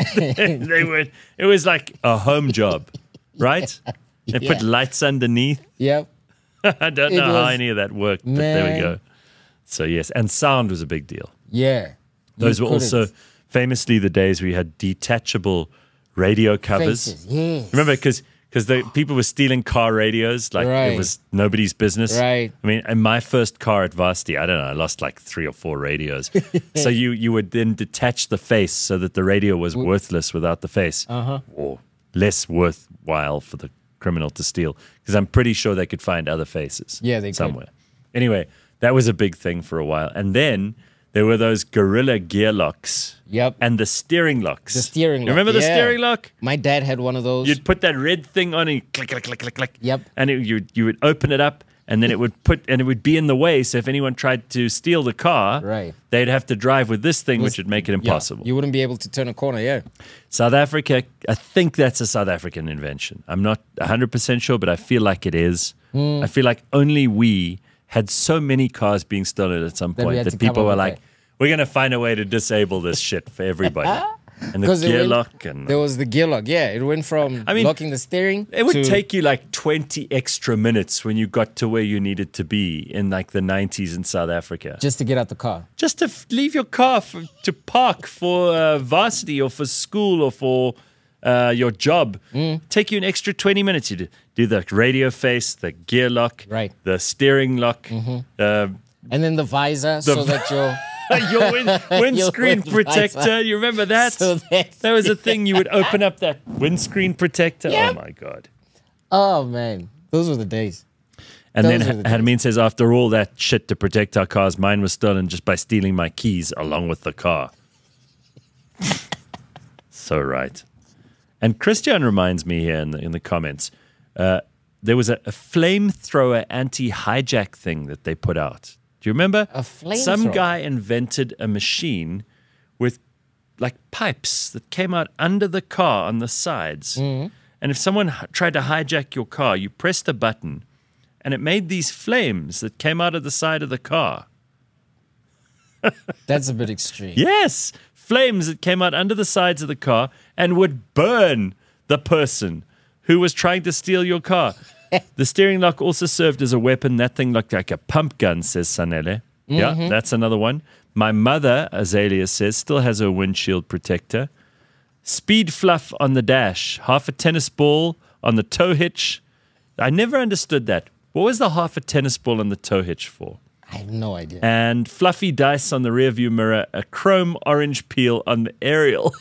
They would. It was like a home job, right? They put lights underneath. Yep. I don't know how any of that worked, but there we go. So yes, and sound was a big deal. Yeah. Those were also famously the days we had detachable radio covers. Faces, yes. Remember, because the people were stealing car radios like it was nobody's business. Right. I mean, in my first car at Varsity, I don't know, I lost like 3 or 4 radios. So you would then detach the face so that the radio was worthless without the face, or less worthwhile for the criminal to steal, because I'm pretty sure they could find other faces. Yeah, they somewhere. Anyway, that was a big thing for a while, and then there were those Gorilla gear locks. Yep. And the steering locks. The steering lock. You remember the steering lock? My dad had one of those. You'd put that red thing on and you click, click, click, click, click. Yep. And you would open it up, and then it would be in the way. So if anyone tried to steal the car, they'd have to drive with this thing, which would make it impossible. You wouldn't be able to turn a corner, South Africa, I think that's a South African invention. I'm not 100% sure, but I feel like it is. I feel like only we had so many cars being stolen at some point that people were like, we're going to find a way to disable this shit for everybody. And the gear lock. And there was the gear lock, It went from locking the steering. It would take you like 20 extra minutes when you got to where you needed to be in like the 90s in South Africa. Just to get out the car. Just to leave your car to park for Varsity or for school or for your job. Take you an extra 20 minutes. You do the radio face, the gear lock, the steering lock. And then the visor so that you're... your windscreen protector. You remember that? So that was a thing. You would open up that windscreen protector. Yep. Oh, my God. Oh, man. Those were the days. And then Hadameen says, after all that shit to protect our cars, mine was stolen just by stealing my keys along with the car. So right. And Christian reminds me here in the comments, there was a flamethrower anti-hijack thing that they put out. Do you remember? A flamethrower? Some guy invented a machine with like pipes that came out under the car on the sides. And if someone tried to hijack your car, you pressed a button and it made these flames that came out of the side of the car. That's a bit extreme. Yes. Flames that came out under the sides of the car and would burn the person who was trying to steal your car. The steering lock also served as a weapon. That thing looked like a pump gun, says Sanele. Yeah, that's another one. My mother, Azalea says, still has her windshield protector. Speed fluff on the dash. Half a tennis ball on the tow hitch. I never understood that. What was the half a tennis ball on the tow hitch for? I have no idea. And fluffy dice on the rearview mirror. A chrome orange peel on the aerial.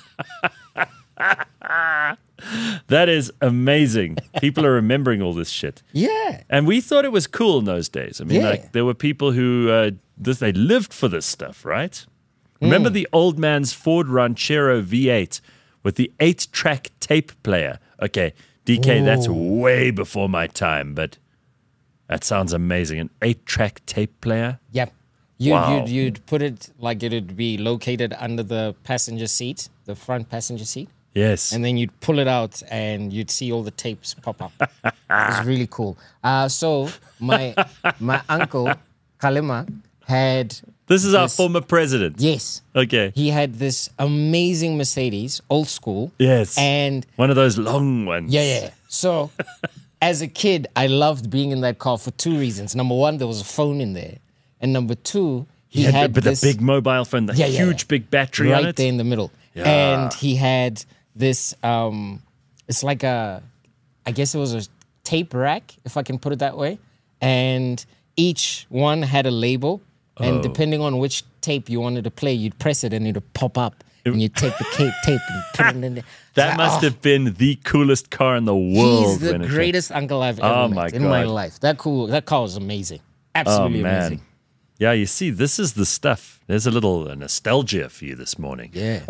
That is amazing. People are remembering all this shit. Yeah. And we thought it was cool in those days. I mean, like there were people who, they lived for this stuff, right? Remember the old man's Ford Ranchero V8 with the 8-track tape player? Okay, DK, that's way before my time, but that sounds amazing. An 8-track tape player? Yep. You'd put it like it would be located under the passenger seat, the front passenger seat. Yes. And then you'd pull it out and you'd see all the tapes pop up. It was really cool. So my uncle, Kalema, had... This is our former president. Yes. Okay. He had this amazing Mercedes, old school. Yes. And... one of those long ones. Yeah. So as a kid, I loved being in that car for 2 reasons. Number one, there was a phone in there. And number two, he had the big mobile phone, the huge big battery on it. Right there in the middle. Yeah. And he had this, it's like I guess it was a tape rack, if I can put it that way. And each one had a label. And depending on which tape you wanted to play, you'd press it and it would pop up. And you'd take the tape and put it in there. That must have been the coolest car in the world. He's the greatest uncle I've ever met in my life. That car was amazing. Absolutely amazing. Yeah, you see, this is the stuff. There's a little nostalgia for you this morning. Yeah. All right.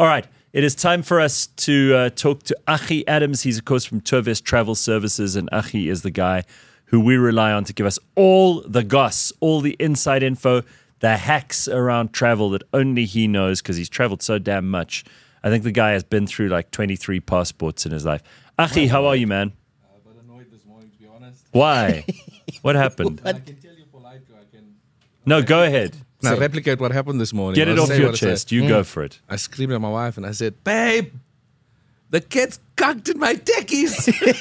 it is time for us to talk to Achi Adams. He's, of course, from Tourvest Travel Services, and Achi is the guy who we rely on to give us all the goss, all the inside info, the hacks around travel that only he knows because he's traveled so damn much. I think the guy has been through like 23 passports in his life. Achi, how are you, man? But annoyed this morning, to be honest. Why? What happened? I can tell you politely. I can. No, go ahead. Now replicate what happened this morning. Get it I'll off say your what I chest. said. You go for it. I screamed at my wife and I said, "Babe, the kids cucked in my techies."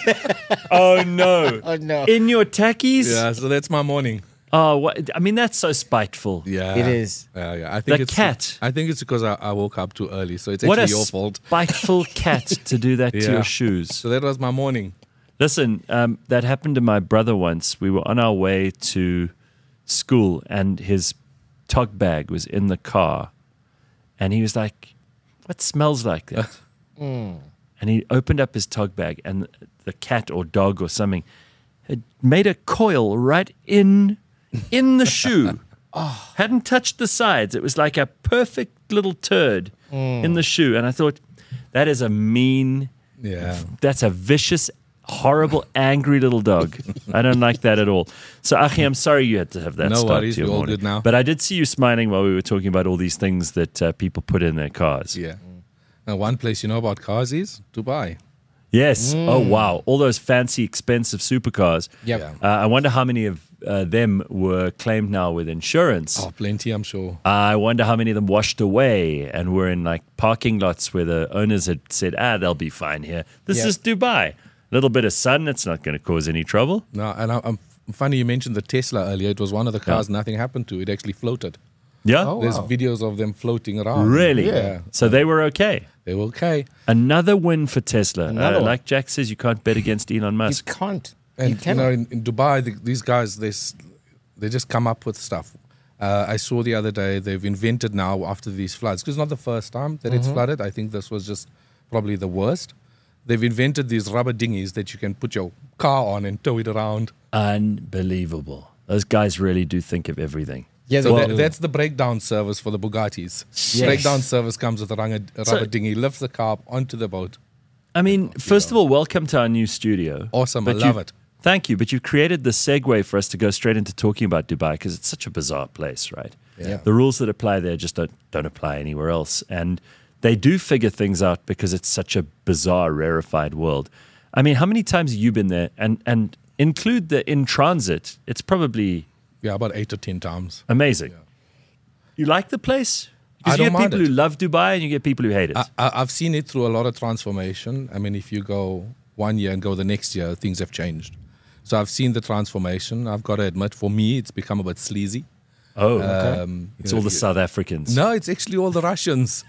Oh, no. Oh, no. In your tackies? Yeah, so that's my morning. Oh, what? I mean, that's so spiteful. Yeah, It is. Yeah. I think The it's cat. I think it's because I woke up too early, so it's What a actually your fault. spiteful cat to do that to Yeah. your shoes. So that was my morning. Listen, that happened to my brother once. We were on our way to school, and his tog bag was in the car, and he was like, "What smells like that?" And he opened up his tog bag, and the cat or dog or something had made a coil right in the shoe. Hadn't touched the sides. It was like a perfect little turd in the shoe. And I thought, that is a mean, Yeah. that's a vicious, horrible, angry little dog. I don't like that at all. So, Achi, I'm sorry you had to have that No start worries, to your we're all morning. good now. But I did see you smiling while we were talking about all these things that people put in their cars. Yeah. Now, one place you know about cars is Dubai. Yes. Oh, wow. All those fancy, expensive supercars. Yep. Yeah. I wonder how many of them were claimed now with insurance. Oh, plenty, I'm sure. I wonder how many of them washed away and were in like parking lots where the owners had said, they'll be fine here. This Yeah. is Dubai. A little bit of sun, it's not going to cause any trouble. No, and I'm funny you mentioned the Tesla earlier. It was one of the cars nothing happened to. It actually floated. Yeah? Oh, There's wow. videos of them floating around. Really? Yeah. So they were okay. They were okay. Another win for Tesla. Another one. Like Jack says, you can't bet against Elon You Musk. can't. And you you cannot. know, in Dubai, these guys, they just come up with stuff. I saw the other day they've invented now after these floods, because it's not the first time that it's flooded. I think this was just probably the worst. They've invented these rubber dinghies that you can put your car on and tow it around. Unbelievable. Those guys really do think of everything. Yeah, So they do. that's the breakdown service for the Bugattis. Yes. Breakdown service comes with a rubber So- dinghy, lifts the car up onto the boat. I mean, first of all, welcome to our new studio. Awesome, I But love you- it. Thank you. But you've created the segue for us to go straight into talking about Dubai because it's such a bizarre place, right? Yeah. The rules that apply there just don't apply anywhere else. And they do figure things out because it's such a bizarre, rarefied world. I mean, how many times have you been there? And include the in transit, it's probably Yeah, about 8 or 10 times. amazing. You like the place? Because I you don't get people mind who it. love Dubai and you get people who hate it. I've seen it through a lot of transformation. I mean, if you go 1 year and go the next year, things have changed. So I've seen the transformation. I've got to admit, for me, it's become a bit sleazy. It's all the South Africans. No, it's actually all the Russians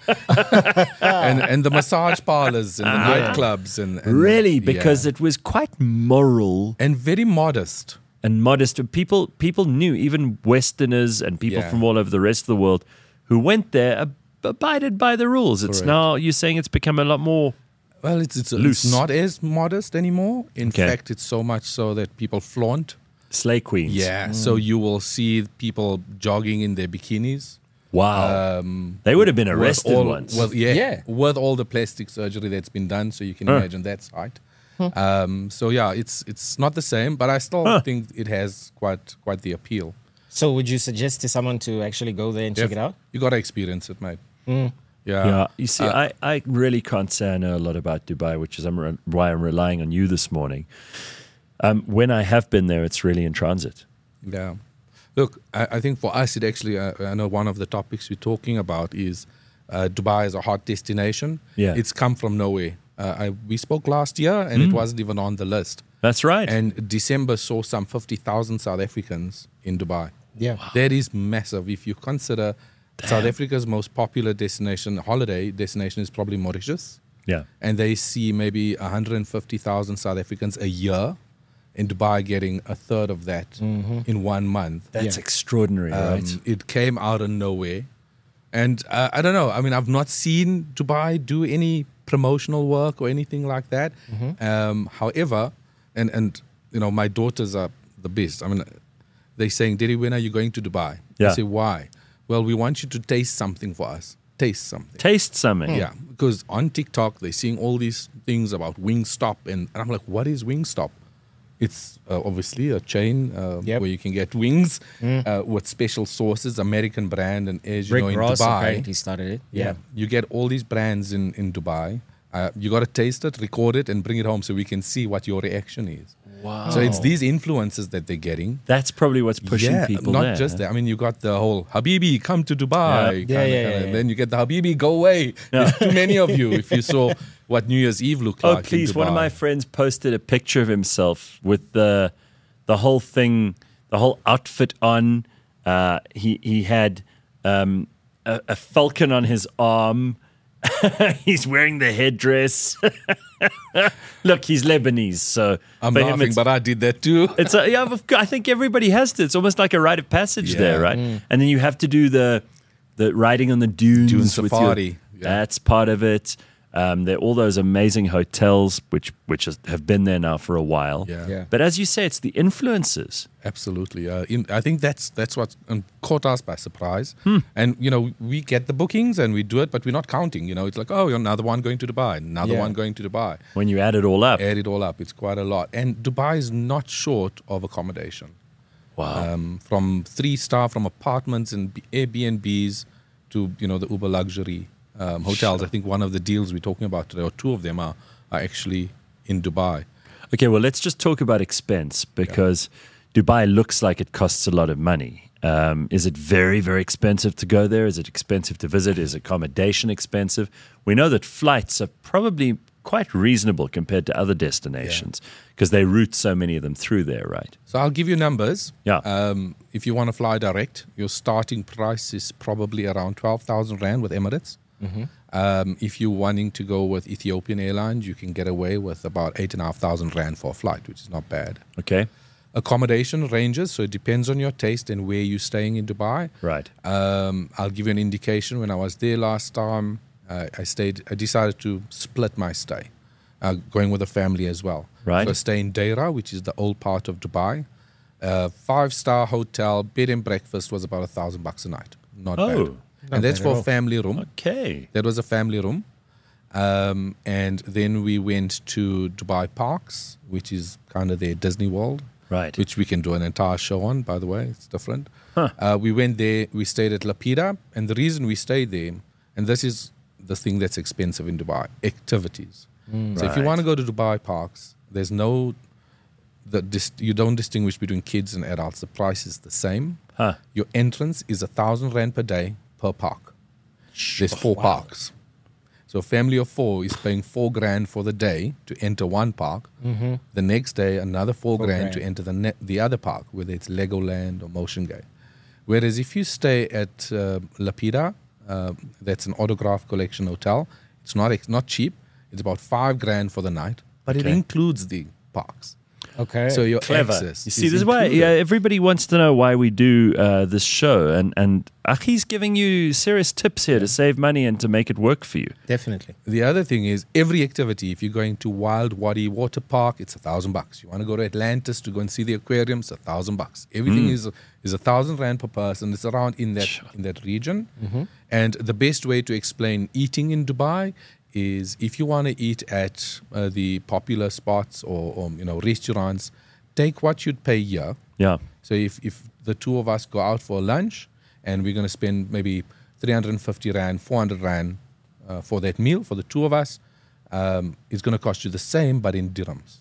and the massage parlors and the nightclubs and Really? yeah. Because it was quite moral and very modest. and modest. People knew, even Westerners and people Yeah. from all over the rest of the world who went there abided by the rules. It's Correct. now, you're saying it's become a lot more. Well, it's Loose. not as modest anymore. In Okay. fact, it's so much so that people flaunt. Slay queens. Yeah, so you will see people jogging in their bikinis. Wow. They would have been with arrested all, once. Yeah. with all the plastic surgery that's been done, so you can imagine that sight. So yeah, it's not the same, but I still think it has quite the appeal. So would you suggest to someone to actually go there and check it out? You got to experience it, mate. Yeah. yeah. You see, I really can't say I know a lot about Dubai, which is why I'm relying on you this morning. When I have been there, it's really in transit. Yeah. Look, I think for us, it actually, I know one of the topics we're talking about is Dubai as a hot destination. Yeah. It's come from nowhere. We spoke last year and it wasn't even on the list. That's right. And December saw some 50,000 South Africans in Dubai. Yeah. That is massive. If you consider South Africa's most popular destination, holiday destination, is probably Mauritius. yeah. And they see maybe 150,000 South Africans a year. In Dubai, getting a third of that in 1 month. That's extraordinary, right? It came out of nowhere. And I don't know. I mean, I've not seen Dubai do any promotional work or anything like that. However, and you know, my daughters are the best. I mean, they're saying, Daddy, when are you going to Dubai? Yeah. I say, why? Well, we want you to taste something for us. taste something. Taste something. Yeah, because on TikTok they're seeing all these things about Wingstop, and I'm like, what is Wingstop? It's obviously a chain Yep. where you can get wings with special sauces, American brand, and as you Rick know in Ross Dubai, apparently started it. Yeah. you get all these brands in Dubai. You got to taste it, record it, and bring it home so we can see what your reaction is. Wow. So it's these influences that they're getting. That's probably what's pushing people not there. just that. I mean, you got the whole Habibi, come to Dubai. Yeah. And then you get the Habibi, go away. There's too many of you. If you saw what New Year's Eve looked Oh, like. please. in One of Dubai. my friends posted a picture of himself with the whole thing, the whole outfit on. He had a falcon on his arm. He's wearing the headdress. Look, he's Lebanese, so I'm for him laughing, it's, but I did that too. it's a, yeah. I think everybody has to. It's almost like a rite of passage there, Yeah. right? And then you have to do the riding on the dunes Dune with safari, yeah. That's part of it. There are all those amazing hotels which have been there now for a while. Yeah. But as you say, it's the influences. Absolutely. I think that's what caught us by surprise. And, we get the bookings and we do it, but we're not counting. It's like, oh, another one going to Dubai, another Yeah. one going to Dubai. When you add it all up. Add it all up. It's quite a lot. And Dubai is not short of accommodation. Wow. From 3-star, from apartments and Airbnbs to, the uber luxury hotels. I think one of the deals we're talking about today, or two of them are actually in Dubai. Okay, well, let's just talk about expense because Dubai looks like it costs a lot of money. Is it very, very expensive to go there? Is it expensive to visit? Is accommodation expensive? We know that flights are probably quite reasonable compared to other destinations because they route so many of them through there, right? So I'll give you numbers. Yeah. If you want to fly direct, your starting price is probably around 12,000 Rand with Emirates. If you're wanting to go with Ethiopian Airlines, you can get away with about 8,500 Rand for a flight, which is not bad. Okay. Accommodation ranges, so it depends on your taste and where you're staying in Dubai. Right. I'll give you an indication. When I was there last time, I decided to split my stay, going with a family as well. Right. So I stay in Deira, which is the old part of Dubai. 5-star hotel, bed and breakfast was about $1,000 a night. Not bad. And that's bad for at a all. family room. Okay. That was a family room. And then we went to Dubai Parks, which is kind of their Disney World. Right. Which we can do an entire show on, by the way. It's different. We went there. We stayed at Lapida. And the reason we stayed there, and this is the thing that's expensive in Dubai, activities. So if you Right. want to go to Dubai Parks, there's no... you don't distinguish between kids and adults. The price is the same. Huh. Your entrance is 1,000 Rand per day per park. There's 4 parks. So a family of 4 is paying 4 grand for the day to enter one park. The next day, another 4 grand to enter the other park, whether it's Legoland or Motion Gate. Whereas if you stay at Lapida, that's an autograph collection hotel. It's not cheap. It's about 5 grand for the night, but it Okay. includes the parks. Okay. So your Clever. access. You see, this is why included. everybody wants to know why we do this show. And Akhi's giving you serious tips here to save money and to make it work for you. Definitely. The other thing is every activity. If you're going to Wild Wadi Water Park, it's $1,000. You want to go to Atlantis to go and see the aquariums, $1,000. Everything is 1,000 Rand per person. It's around in that region. And the best way to explain eating in Dubai is if you want to eat at the popular spots or restaurants, take what you'd pay here. Yeah. So if the two of us go out for lunch and we're going to spend maybe 350 Rand, 400 Rand for that meal for the two of us, it's going to cost you the same but in dirhams.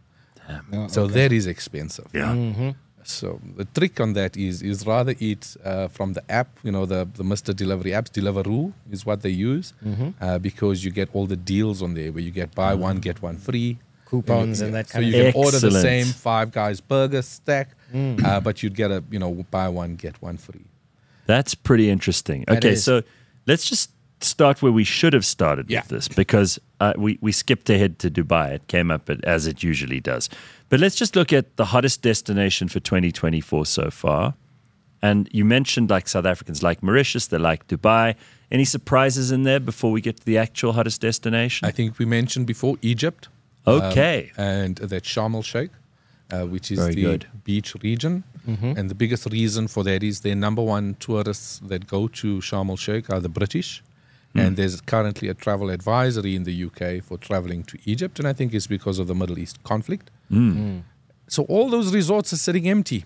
So that is expensive. Yeah. So the trick on that is rather eat from the app, the Mr. Delivery apps. Deliveroo is what they use because you get all the deals on there where you get buy one, get one free. Coupons and that So kind you of can order the Excellent. same Five Guys burger stack, but you'd get a buy one get one free. That's pretty interesting. That Okay, is. so let's just start where we should have started Yeah. with this because we skipped ahead to Dubai. It came up as it usually does. But let's just look at the hottest destination for 2024 so far. And you mentioned like South Africans like Mauritius, they like Dubai. Any surprises in there before we get to the actual hottest destination? I think we mentioned before Egypt. Okay. And that Sharm el Sheikh, which is Very the good. beach region. And the biggest reason for that is their number one tourists that go to Sharm el Sheikh are the British. And there's currently a travel advisory in the UK for traveling to Egypt, and I think it's because of the Middle East conflict. So all those resorts are sitting empty.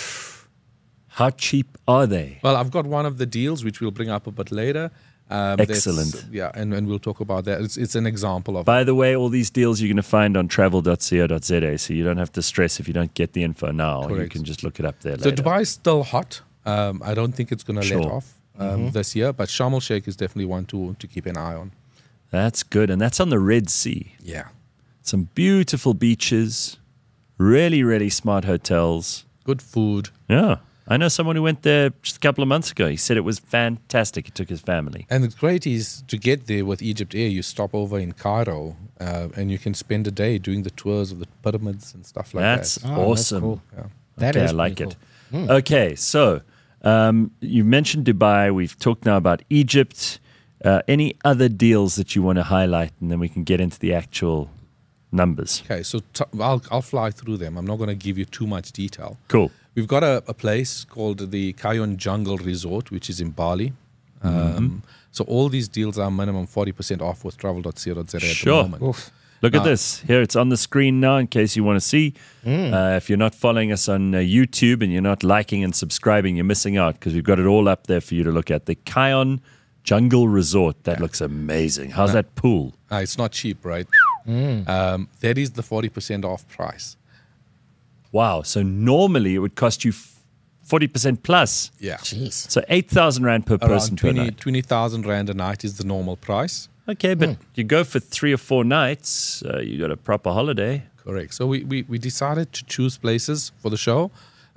How cheap are they? Well, I've got one of the deals, which we'll bring up a bit later. Excellent. Yeah, and we'll talk about that. It's an example of By the way, all these deals you're going to find on travel.co.za, so you don't have to stress if you don't get the info now. You Correct. can just look it up there So later. Dubai is still hot. I don't think it's going to let Sure. off this year, but Sharm el Sheikh is definitely one to keep an eye on. That's good. And that's on the Red Sea. Yeah. Some beautiful beaches, really, really smart hotels. Good food. Yeah. I know someone who went there just a couple of months ago. He said it was fantastic. He took his family. And the great is to get there with Egypt Air, you stop over in Cairo and you can spend a day doing the tours of the pyramids and stuff like That's that. awesome. cool. Yeah. That Okay, is I like pretty it. cool. Okay, so you mentioned Dubai. We've talked now about Egypt. Any other deals that you want to highlight, and then we can get into the actual numbers. Okay, so I'll fly through them. I'm not going to give you too much detail. Cool. We've got a place called the Kayon Jungle Resort, which is in Bali. So all these deals are minimum 40% off with travel.co.za at Sure. the moment. Oof. Look at this. Here, it's on the screen now in case you want to see. If you're not following us on YouTube and you're not liking and subscribing, you're missing out because we've got it all up there for you to look at. The Kayon Jungle Resort. That looks amazing. How's that pool? It's not cheap, right? That is the 40% off price. Wow. So normally it would cost you 40% plus. Yeah. Jeez. So 8,000 Rand per person Around per night. 20,000 Rand a night is the normal price. Okay, but you go for 3 or 4 nights, you got a proper holiday. Correct. So we decided to choose places for the show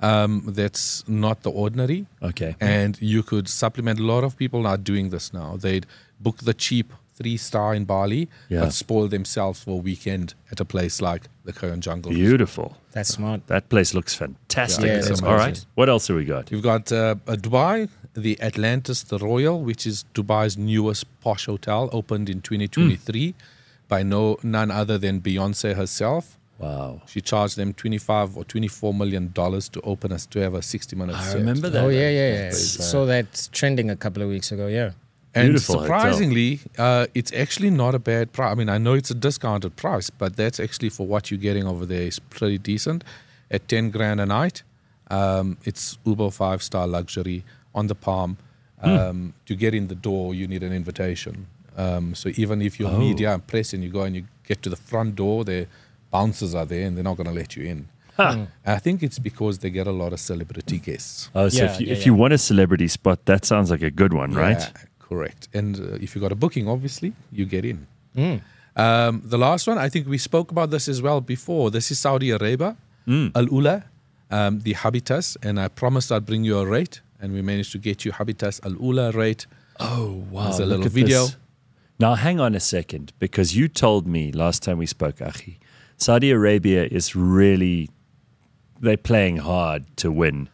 that's not the ordinary. Okay. And you could supplement. A lot of people are doing this now. They'd book the cheap 3-star in Bali, Yeah. but spoil themselves for a weekend at a place like the Kayon Jungle. Beautiful. That's smart. That place looks fantastic. Yeah, it's that's All right. amazing. What else have we got? You've got Dubai, the Atlantis, the Royal, which is Dubai's newest posh hotel, opened in 2023 by none other than Beyonce herself. Wow. She charged them $25 or $24 million to open us to have a 60-minute I set. remember that. Oh, yeah. That's, Saw that trending a couple of weeks ago, yeah. And Beautiful hotel. surprisingly, it's actually not a bad price. I mean, I know it's a discounted price, but that's actually for what you're getting over there is pretty decent. At 10 grand a night, it's Uber 5-star luxury on the Palm. To get in the door, you need an invitation. So even if you're media and press and you go and you get to the front door, the bouncers are there and they're not going to let you in. I think it's because they get a lot of celebrity guests. Oh, so Yeah, if you want a celebrity spot, that sounds like a good one, right? Yeah, correct. And if you got a booking, obviously, you get in. The last one, I think we spoke about this as well before. This is Saudi Arabia, Al Ula, the Habitas. And I promised I'd bring you a rate. And we managed to get you Habitas Al Ula rate. Oh, wow. There's a look little at video. this. Now, hang on a second, because you told me last time we spoke, Achi, Saudi Arabia is really, they're playing hard to win.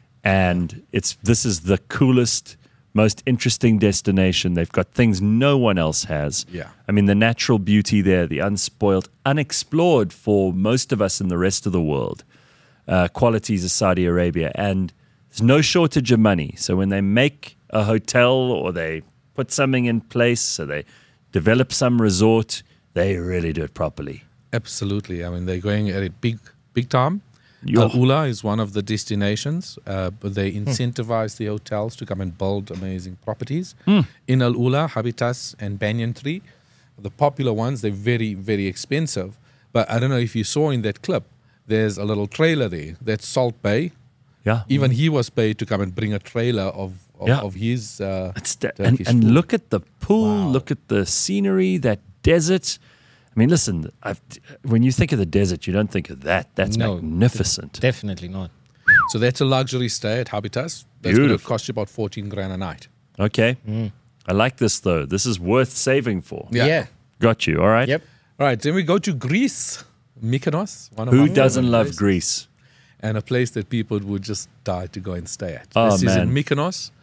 And this is the coolest, most interesting destination. They've got things no one else has. Yeah. I mean, the natural beauty there, the unspoiled, unexplored for most of us in the rest of the world, qualities of Saudi Arabia. And there's no shortage of money. So when they make a hotel or they put something in place, so they develop some resort, they really do it properly. Absolutely. I mean, they're going at it big time. Yo. Al Ula is one of the destinations, but they incentivize the hotels to come and build amazing properties. In Al Ula, Habitas and Banyan Tree, the popular ones, they're very, very expensive. But I don't know if you saw in that clip, there's a little trailer there. That's Salt Bay. Yeah. Even he was paid to come and bring a trailer of his It's Turkish and food. look at the pool, look at the scenery, that desert. I mean, listen, when you think of the desert, you don't think of that. That's No. magnificent. Definitely not. So that's a luxury stay at Habitas. That's going to Beautiful. cost you about 14 grand a night. Okay. I like this, though. This is worth saving for. Yeah. Got you. All right. Yep. All right, then we go to Greece, Mykonos. One of Who our doesn't favorite love places. Greece? And a place that people would just die to go and stay at. Oh, This is in man. Mykonos,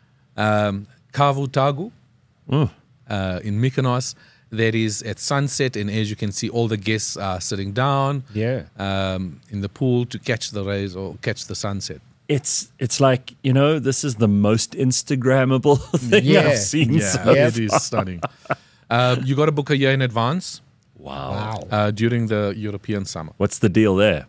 Kavu Tagu. Oh, In Mykonos, that is at sunset, and as you can see, all the guests are sitting down Yeah. in the pool to catch the rays or catch the sunset. it's like, this is the most Instagrammable thing Yeah. I've seen. Yeah, so it is stunning. You got to book a year in advance Wow. during the European summer. What's the deal there?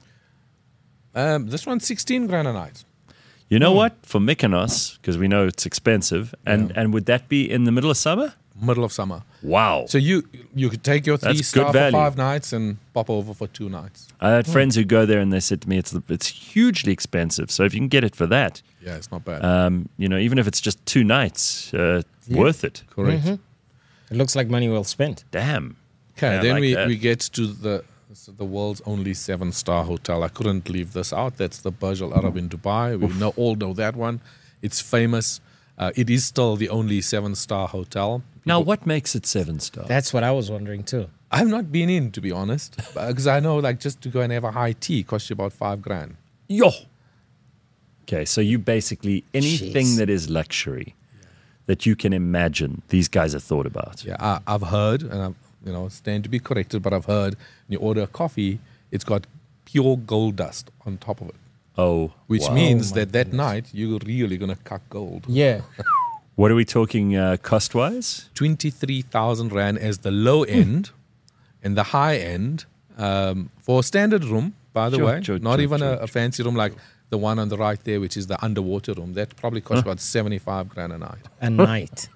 This one's 16 grand a night. You know what? For Mykonos, because we know it's expensive, and would that be in the middle of summer? Middle of summer. Wow. So you could take your That's 3-star good for value. 5 nights and pop over for 2 nights. I had friends who go there and they said to me it's hugely expensive. So if you can get it for that, Yeah, it's not bad. even if it's just 2 nights, worth it. Correct. It looks like money well spent. Damn. Okay, Yeah, I then like that. we get to the world's only 7-star hotel. I couldn't leave this out. That's the Burj Al Arab in Dubai. We all know that one. It's famous. It is still the only 7-star hotel. Now, what makes it 7-star? That's what I was wondering too. I've not been in, to be honest, because I know like just to go and have a high tea costs you about 5 grand. Yo. Okay, so you basically anything Jeez. that is luxury that you can imagine, these guys have thought about. Yeah, I've heard, and I stand to be corrected, but I've heard when you order a coffee, it's got pure gold dust on top of it, Oh, which wow. means my that night you're really gonna cut gold. Yeah. What are we talking cost-wise? 23,000 rand as the low end, and the high end for a standard room. By the way, not even a fancy room like the one on the right there, which is the underwater room. That probably costs about 75 grand a night. A night.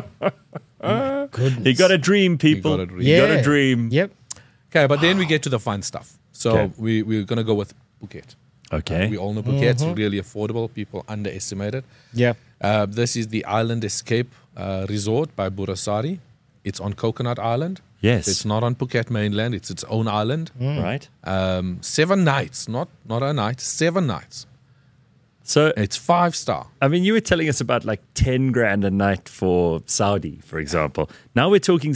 Yeah. Goodness. You got to dream, people. gotta dream. You got Yeah. to dream. Yep. Okay, but then we get to the fun stuff. So Okay. we're gonna go with Phuket. Okay. We all know Phuket's really affordable. People underestimate it. Yeah. This is the Island Escape Resort by Burasari. It's on Coconut Island. Yes. It's not on Phuket mainland. It's its own island. Right. 7 nights, not a night, 7 nights. So, It's 5-star. I mean, you were telling us about like 10 grand a night for Saudi, for example. Now we're talking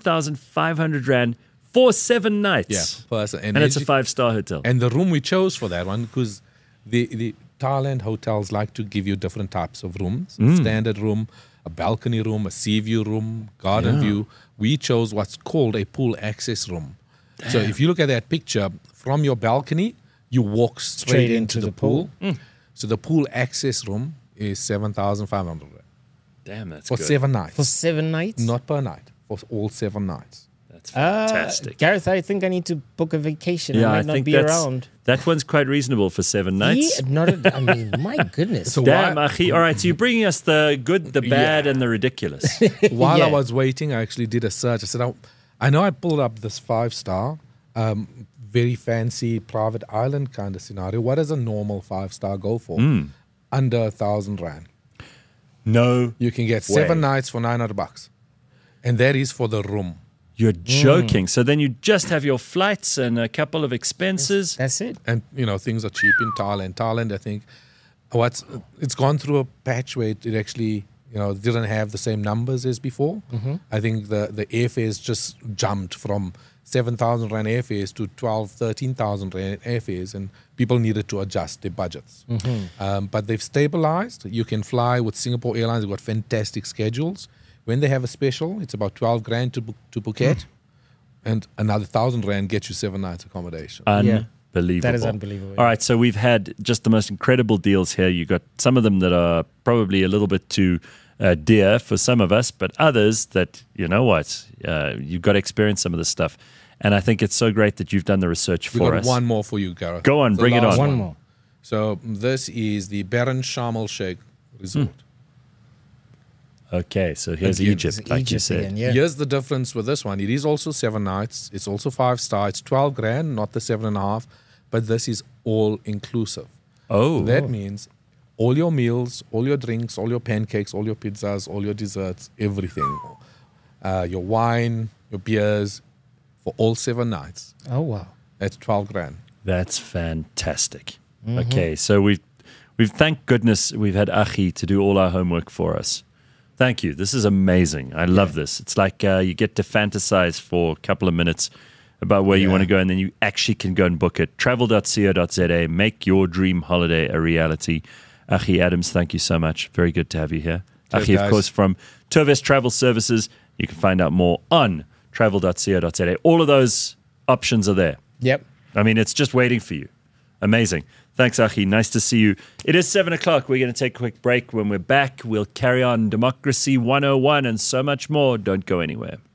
7,500 rand for 7 nights. Yeah, person. And it's a as you- 5-star hotel. And the room we chose for that one, because the Thailand hotels like to give you different types of rooms. Standard room, a balcony room, a sea view room, garden view. We chose what's called a pool access room. So if you look at that picture, from your balcony, you walk straight into the pool. So the pool access room is 7,500 Damn, that's for good. 7 nights. For 7 nights? Not per night, for all 7 nights. That's fantastic. Gareth, I think I need to book a vacation. Yeah, I I might not think be that's, around. that one's quite reasonable for 7 nights. Yeah, I mean, my goodness. So Damn, why- Achi. All right, so you're bringing us the good, the bad, Yeah. and the ridiculous. While I Yeah. was waiting, I actually did a search. I said, I know I pulled up this 5-star, very fancy private island kind of scenario. What does a normal 5-star go for? Under 1,000 rand. No, You can get 7 Way. nights for 900 bucks. And that is for the room. you're joking. So then you just have your flights and a couple of expenses. That's it. And, things are cheap in Thailand. Thailand, I think, it's gone through a patch where it actually, didn't have the same numbers as before. I think the airfares just jumped from 7,000 rand airfares to 13,000 rand airfares, and people needed to adjust their budgets. But they've stabilized. You can fly with Singapore Airlines. They've got fantastic schedules. When they have a special, it's about 12 grand to Phuket, and another 1,000 rand gets you 7 nights accommodation. Unbelievable. That is unbelievable. All right, so we've had just the most incredible deals here. You got some of them that are probably a little bit too dear for some of us, but others that, you've got to experience some of this stuff. And I think it's so great that you've done the research We for got us. one more for you, Gareth. Go on, The bring it last on. One more. So this is the Baron Sharm El Sheikh Resort. Okay, so here's Again, Egypt, like you Egypt said. again, yeah. Here's the difference with this one. It is also 7 nights. It's also 5-star. It's 12 grand, not the 7.5. But this is all inclusive. Oh, That means all your meals, all your drinks, all your pancakes, all your pizzas, all your desserts, everything. Your wine, your beers, for all 7 nights. Oh, wow. That's 12 grand. that's fantastic. Okay, so we've thank goodness we've had Achi to do all our homework for us. Thank you. This is amazing. I love this. It's like you get to fantasize for a couple of minutes about where you want to go, and then you actually can go and book it. Travel.co.za. Make your dream holiday a reality. Achi Adams, thank you so much. Very good to have you here. Cheers, Achi, of guys. course, from Turvest Travel Services. You can find out more on travel.co.za. All of those options are there. Yep. I mean, it's just waiting for you. Amazing. Thanks, Achi. Nice to see you. It is 7 o'clock. We're going to take a quick break. When we're back, we'll carry on Democracy 101 and so much more. Don't go anywhere.